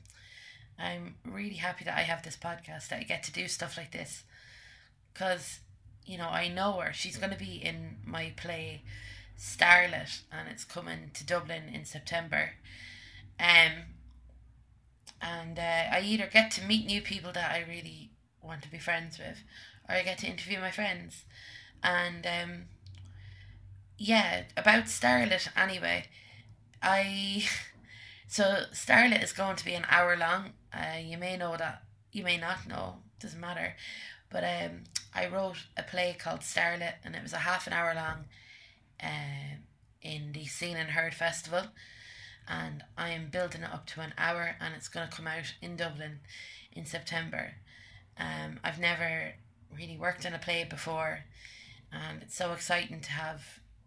I'm really happy that I have this podcast, that I get to do stuff like this, because you know I know her. She's going to be in my play Starlet, and it's coming to Dublin in September. And I either get to meet new people that I really want to be friends with, or I get to interview my friends. And yeah, about Starlet anyway, so Starlet is going to be an hour long. You may know that, you may not know, doesn't matter. But I wrote a play called Starlet, and it was a half an hour long in the Seen and Heard Festival, and I am building it up to an hour, and it's going to come out in Dublin in September. I've never really worked on a play before, and it's so exciting to have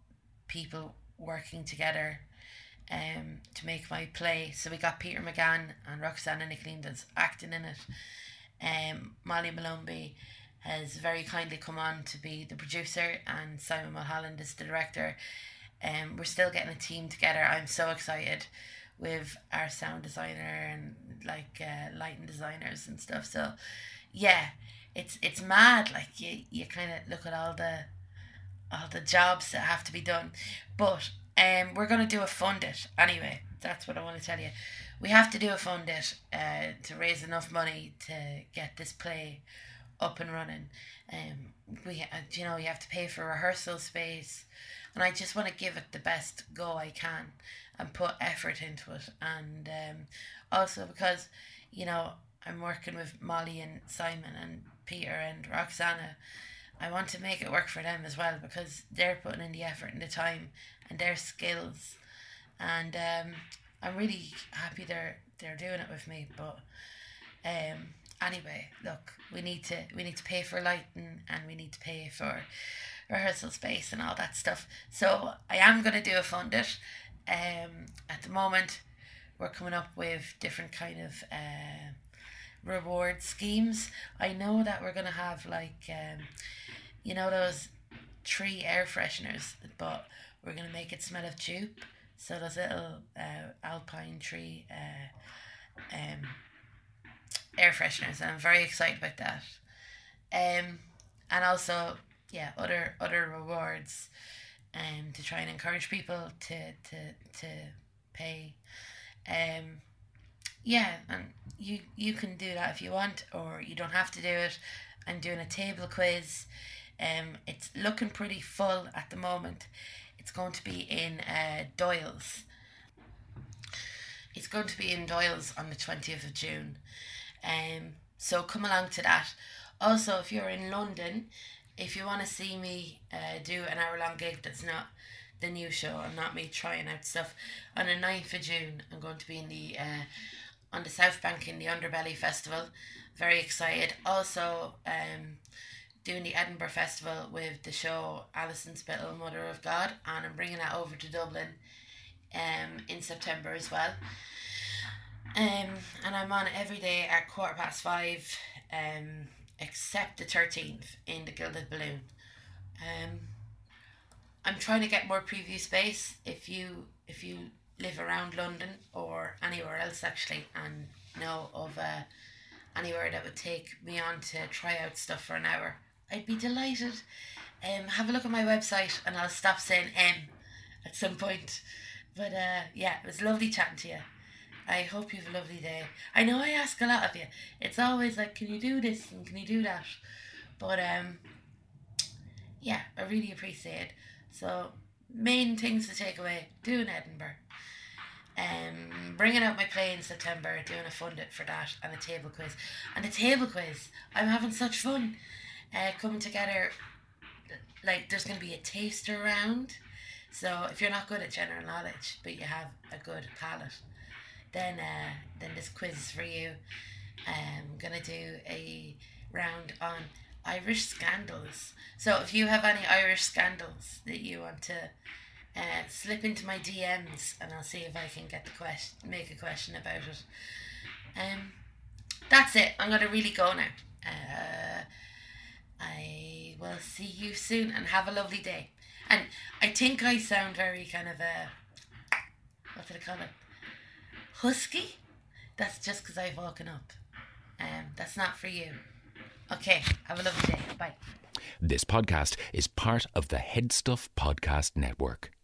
people working together to make my play. So we got Peter McGann and Roxanna Nicholeen that's acting in it. Molly Malumbi has very kindly come on to be the producer, and Simon Mulholland is the director. We're still getting a team together. I'm so excited with our sound designer and like lighting designers and stuff. So yeah, it's mad. Like you kind of look at all the jobs that have to be done, but we're gonna do a fund it anyway. That's what I want to tell you. We have to do a fund it to raise enough money to get this play up and running. You have to pay for rehearsal space, and I just want to give it the best go I can and put effort into it. And also because I'm working with Molly and Simon and Peter and Roxanna, I want to make it work for them as well, because they're putting in the effort and the time and their skills, and I'm really happy they're doing it with me. But anyway, look, we need to pay for lighting, and we need to pay for rehearsal space and all that stuff. So I am going to do a fund it. At the moment, we're coming up with different kind of reward schemes. I know that we're going to have like those tree air fresheners, but we're going to make it smell of jupe. So those little alpine tree air fresheners. I'm very excited about that. And also, other rewards to try and encourage people to pay. And you can do that if you want, or you don't have to do it. I'm doing a table quiz. It's looking pretty full at the moment. It's going to be in Doyle's. It's going to be in Doyle's on the 20th of June. So come along to that. Also, if you're in London, if you want to see me do an hour-long gig that's not the new show and not me trying out stuff, on the 9th of June, I'm going to be in the on the South Bank in the Underbelly Festival. Very excited. Also, doing the Edinburgh Festival with the show Alison Spittle, Mother of God, and I'm bringing that over to Dublin in September as well. And I'm on every day at 5:15, except the 13th in the Gilded Balloon. I'm trying to get more preview space. If you live around London or anywhere else actually, and know of anywhere that would take me on to try out stuff for an hour, I'd be delighted. Have a look at my website, and I'll stop saying at some point. But it was lovely chatting to you. I hope you have a lovely day. I know I ask a lot of you. It's always like, can you do this and can you do that? But I really appreciate it. So main things to take away: doing Edinburgh, bringing out my play in September, doing a fund it for that, and a table quiz. And the table quiz, I'm having such fun coming together. Like, there's going to be a taster round. So if you're not good at general knowledge, but you have a good palate, then this quiz is for you. I'm going to do a round on Irish scandals. So if you have any Irish scandals that you want to slip into my DMs, and I'll see if I can get make a question about it. That's it. I'm going to really go now. I will see you soon, and have a lovely day. And I think I sound very kind of what did I call it? Husky? That's just because I've woken up. That's not for you. Okay, have a lovely day. Bye. This podcast is part of the Head Stuff Podcast Network.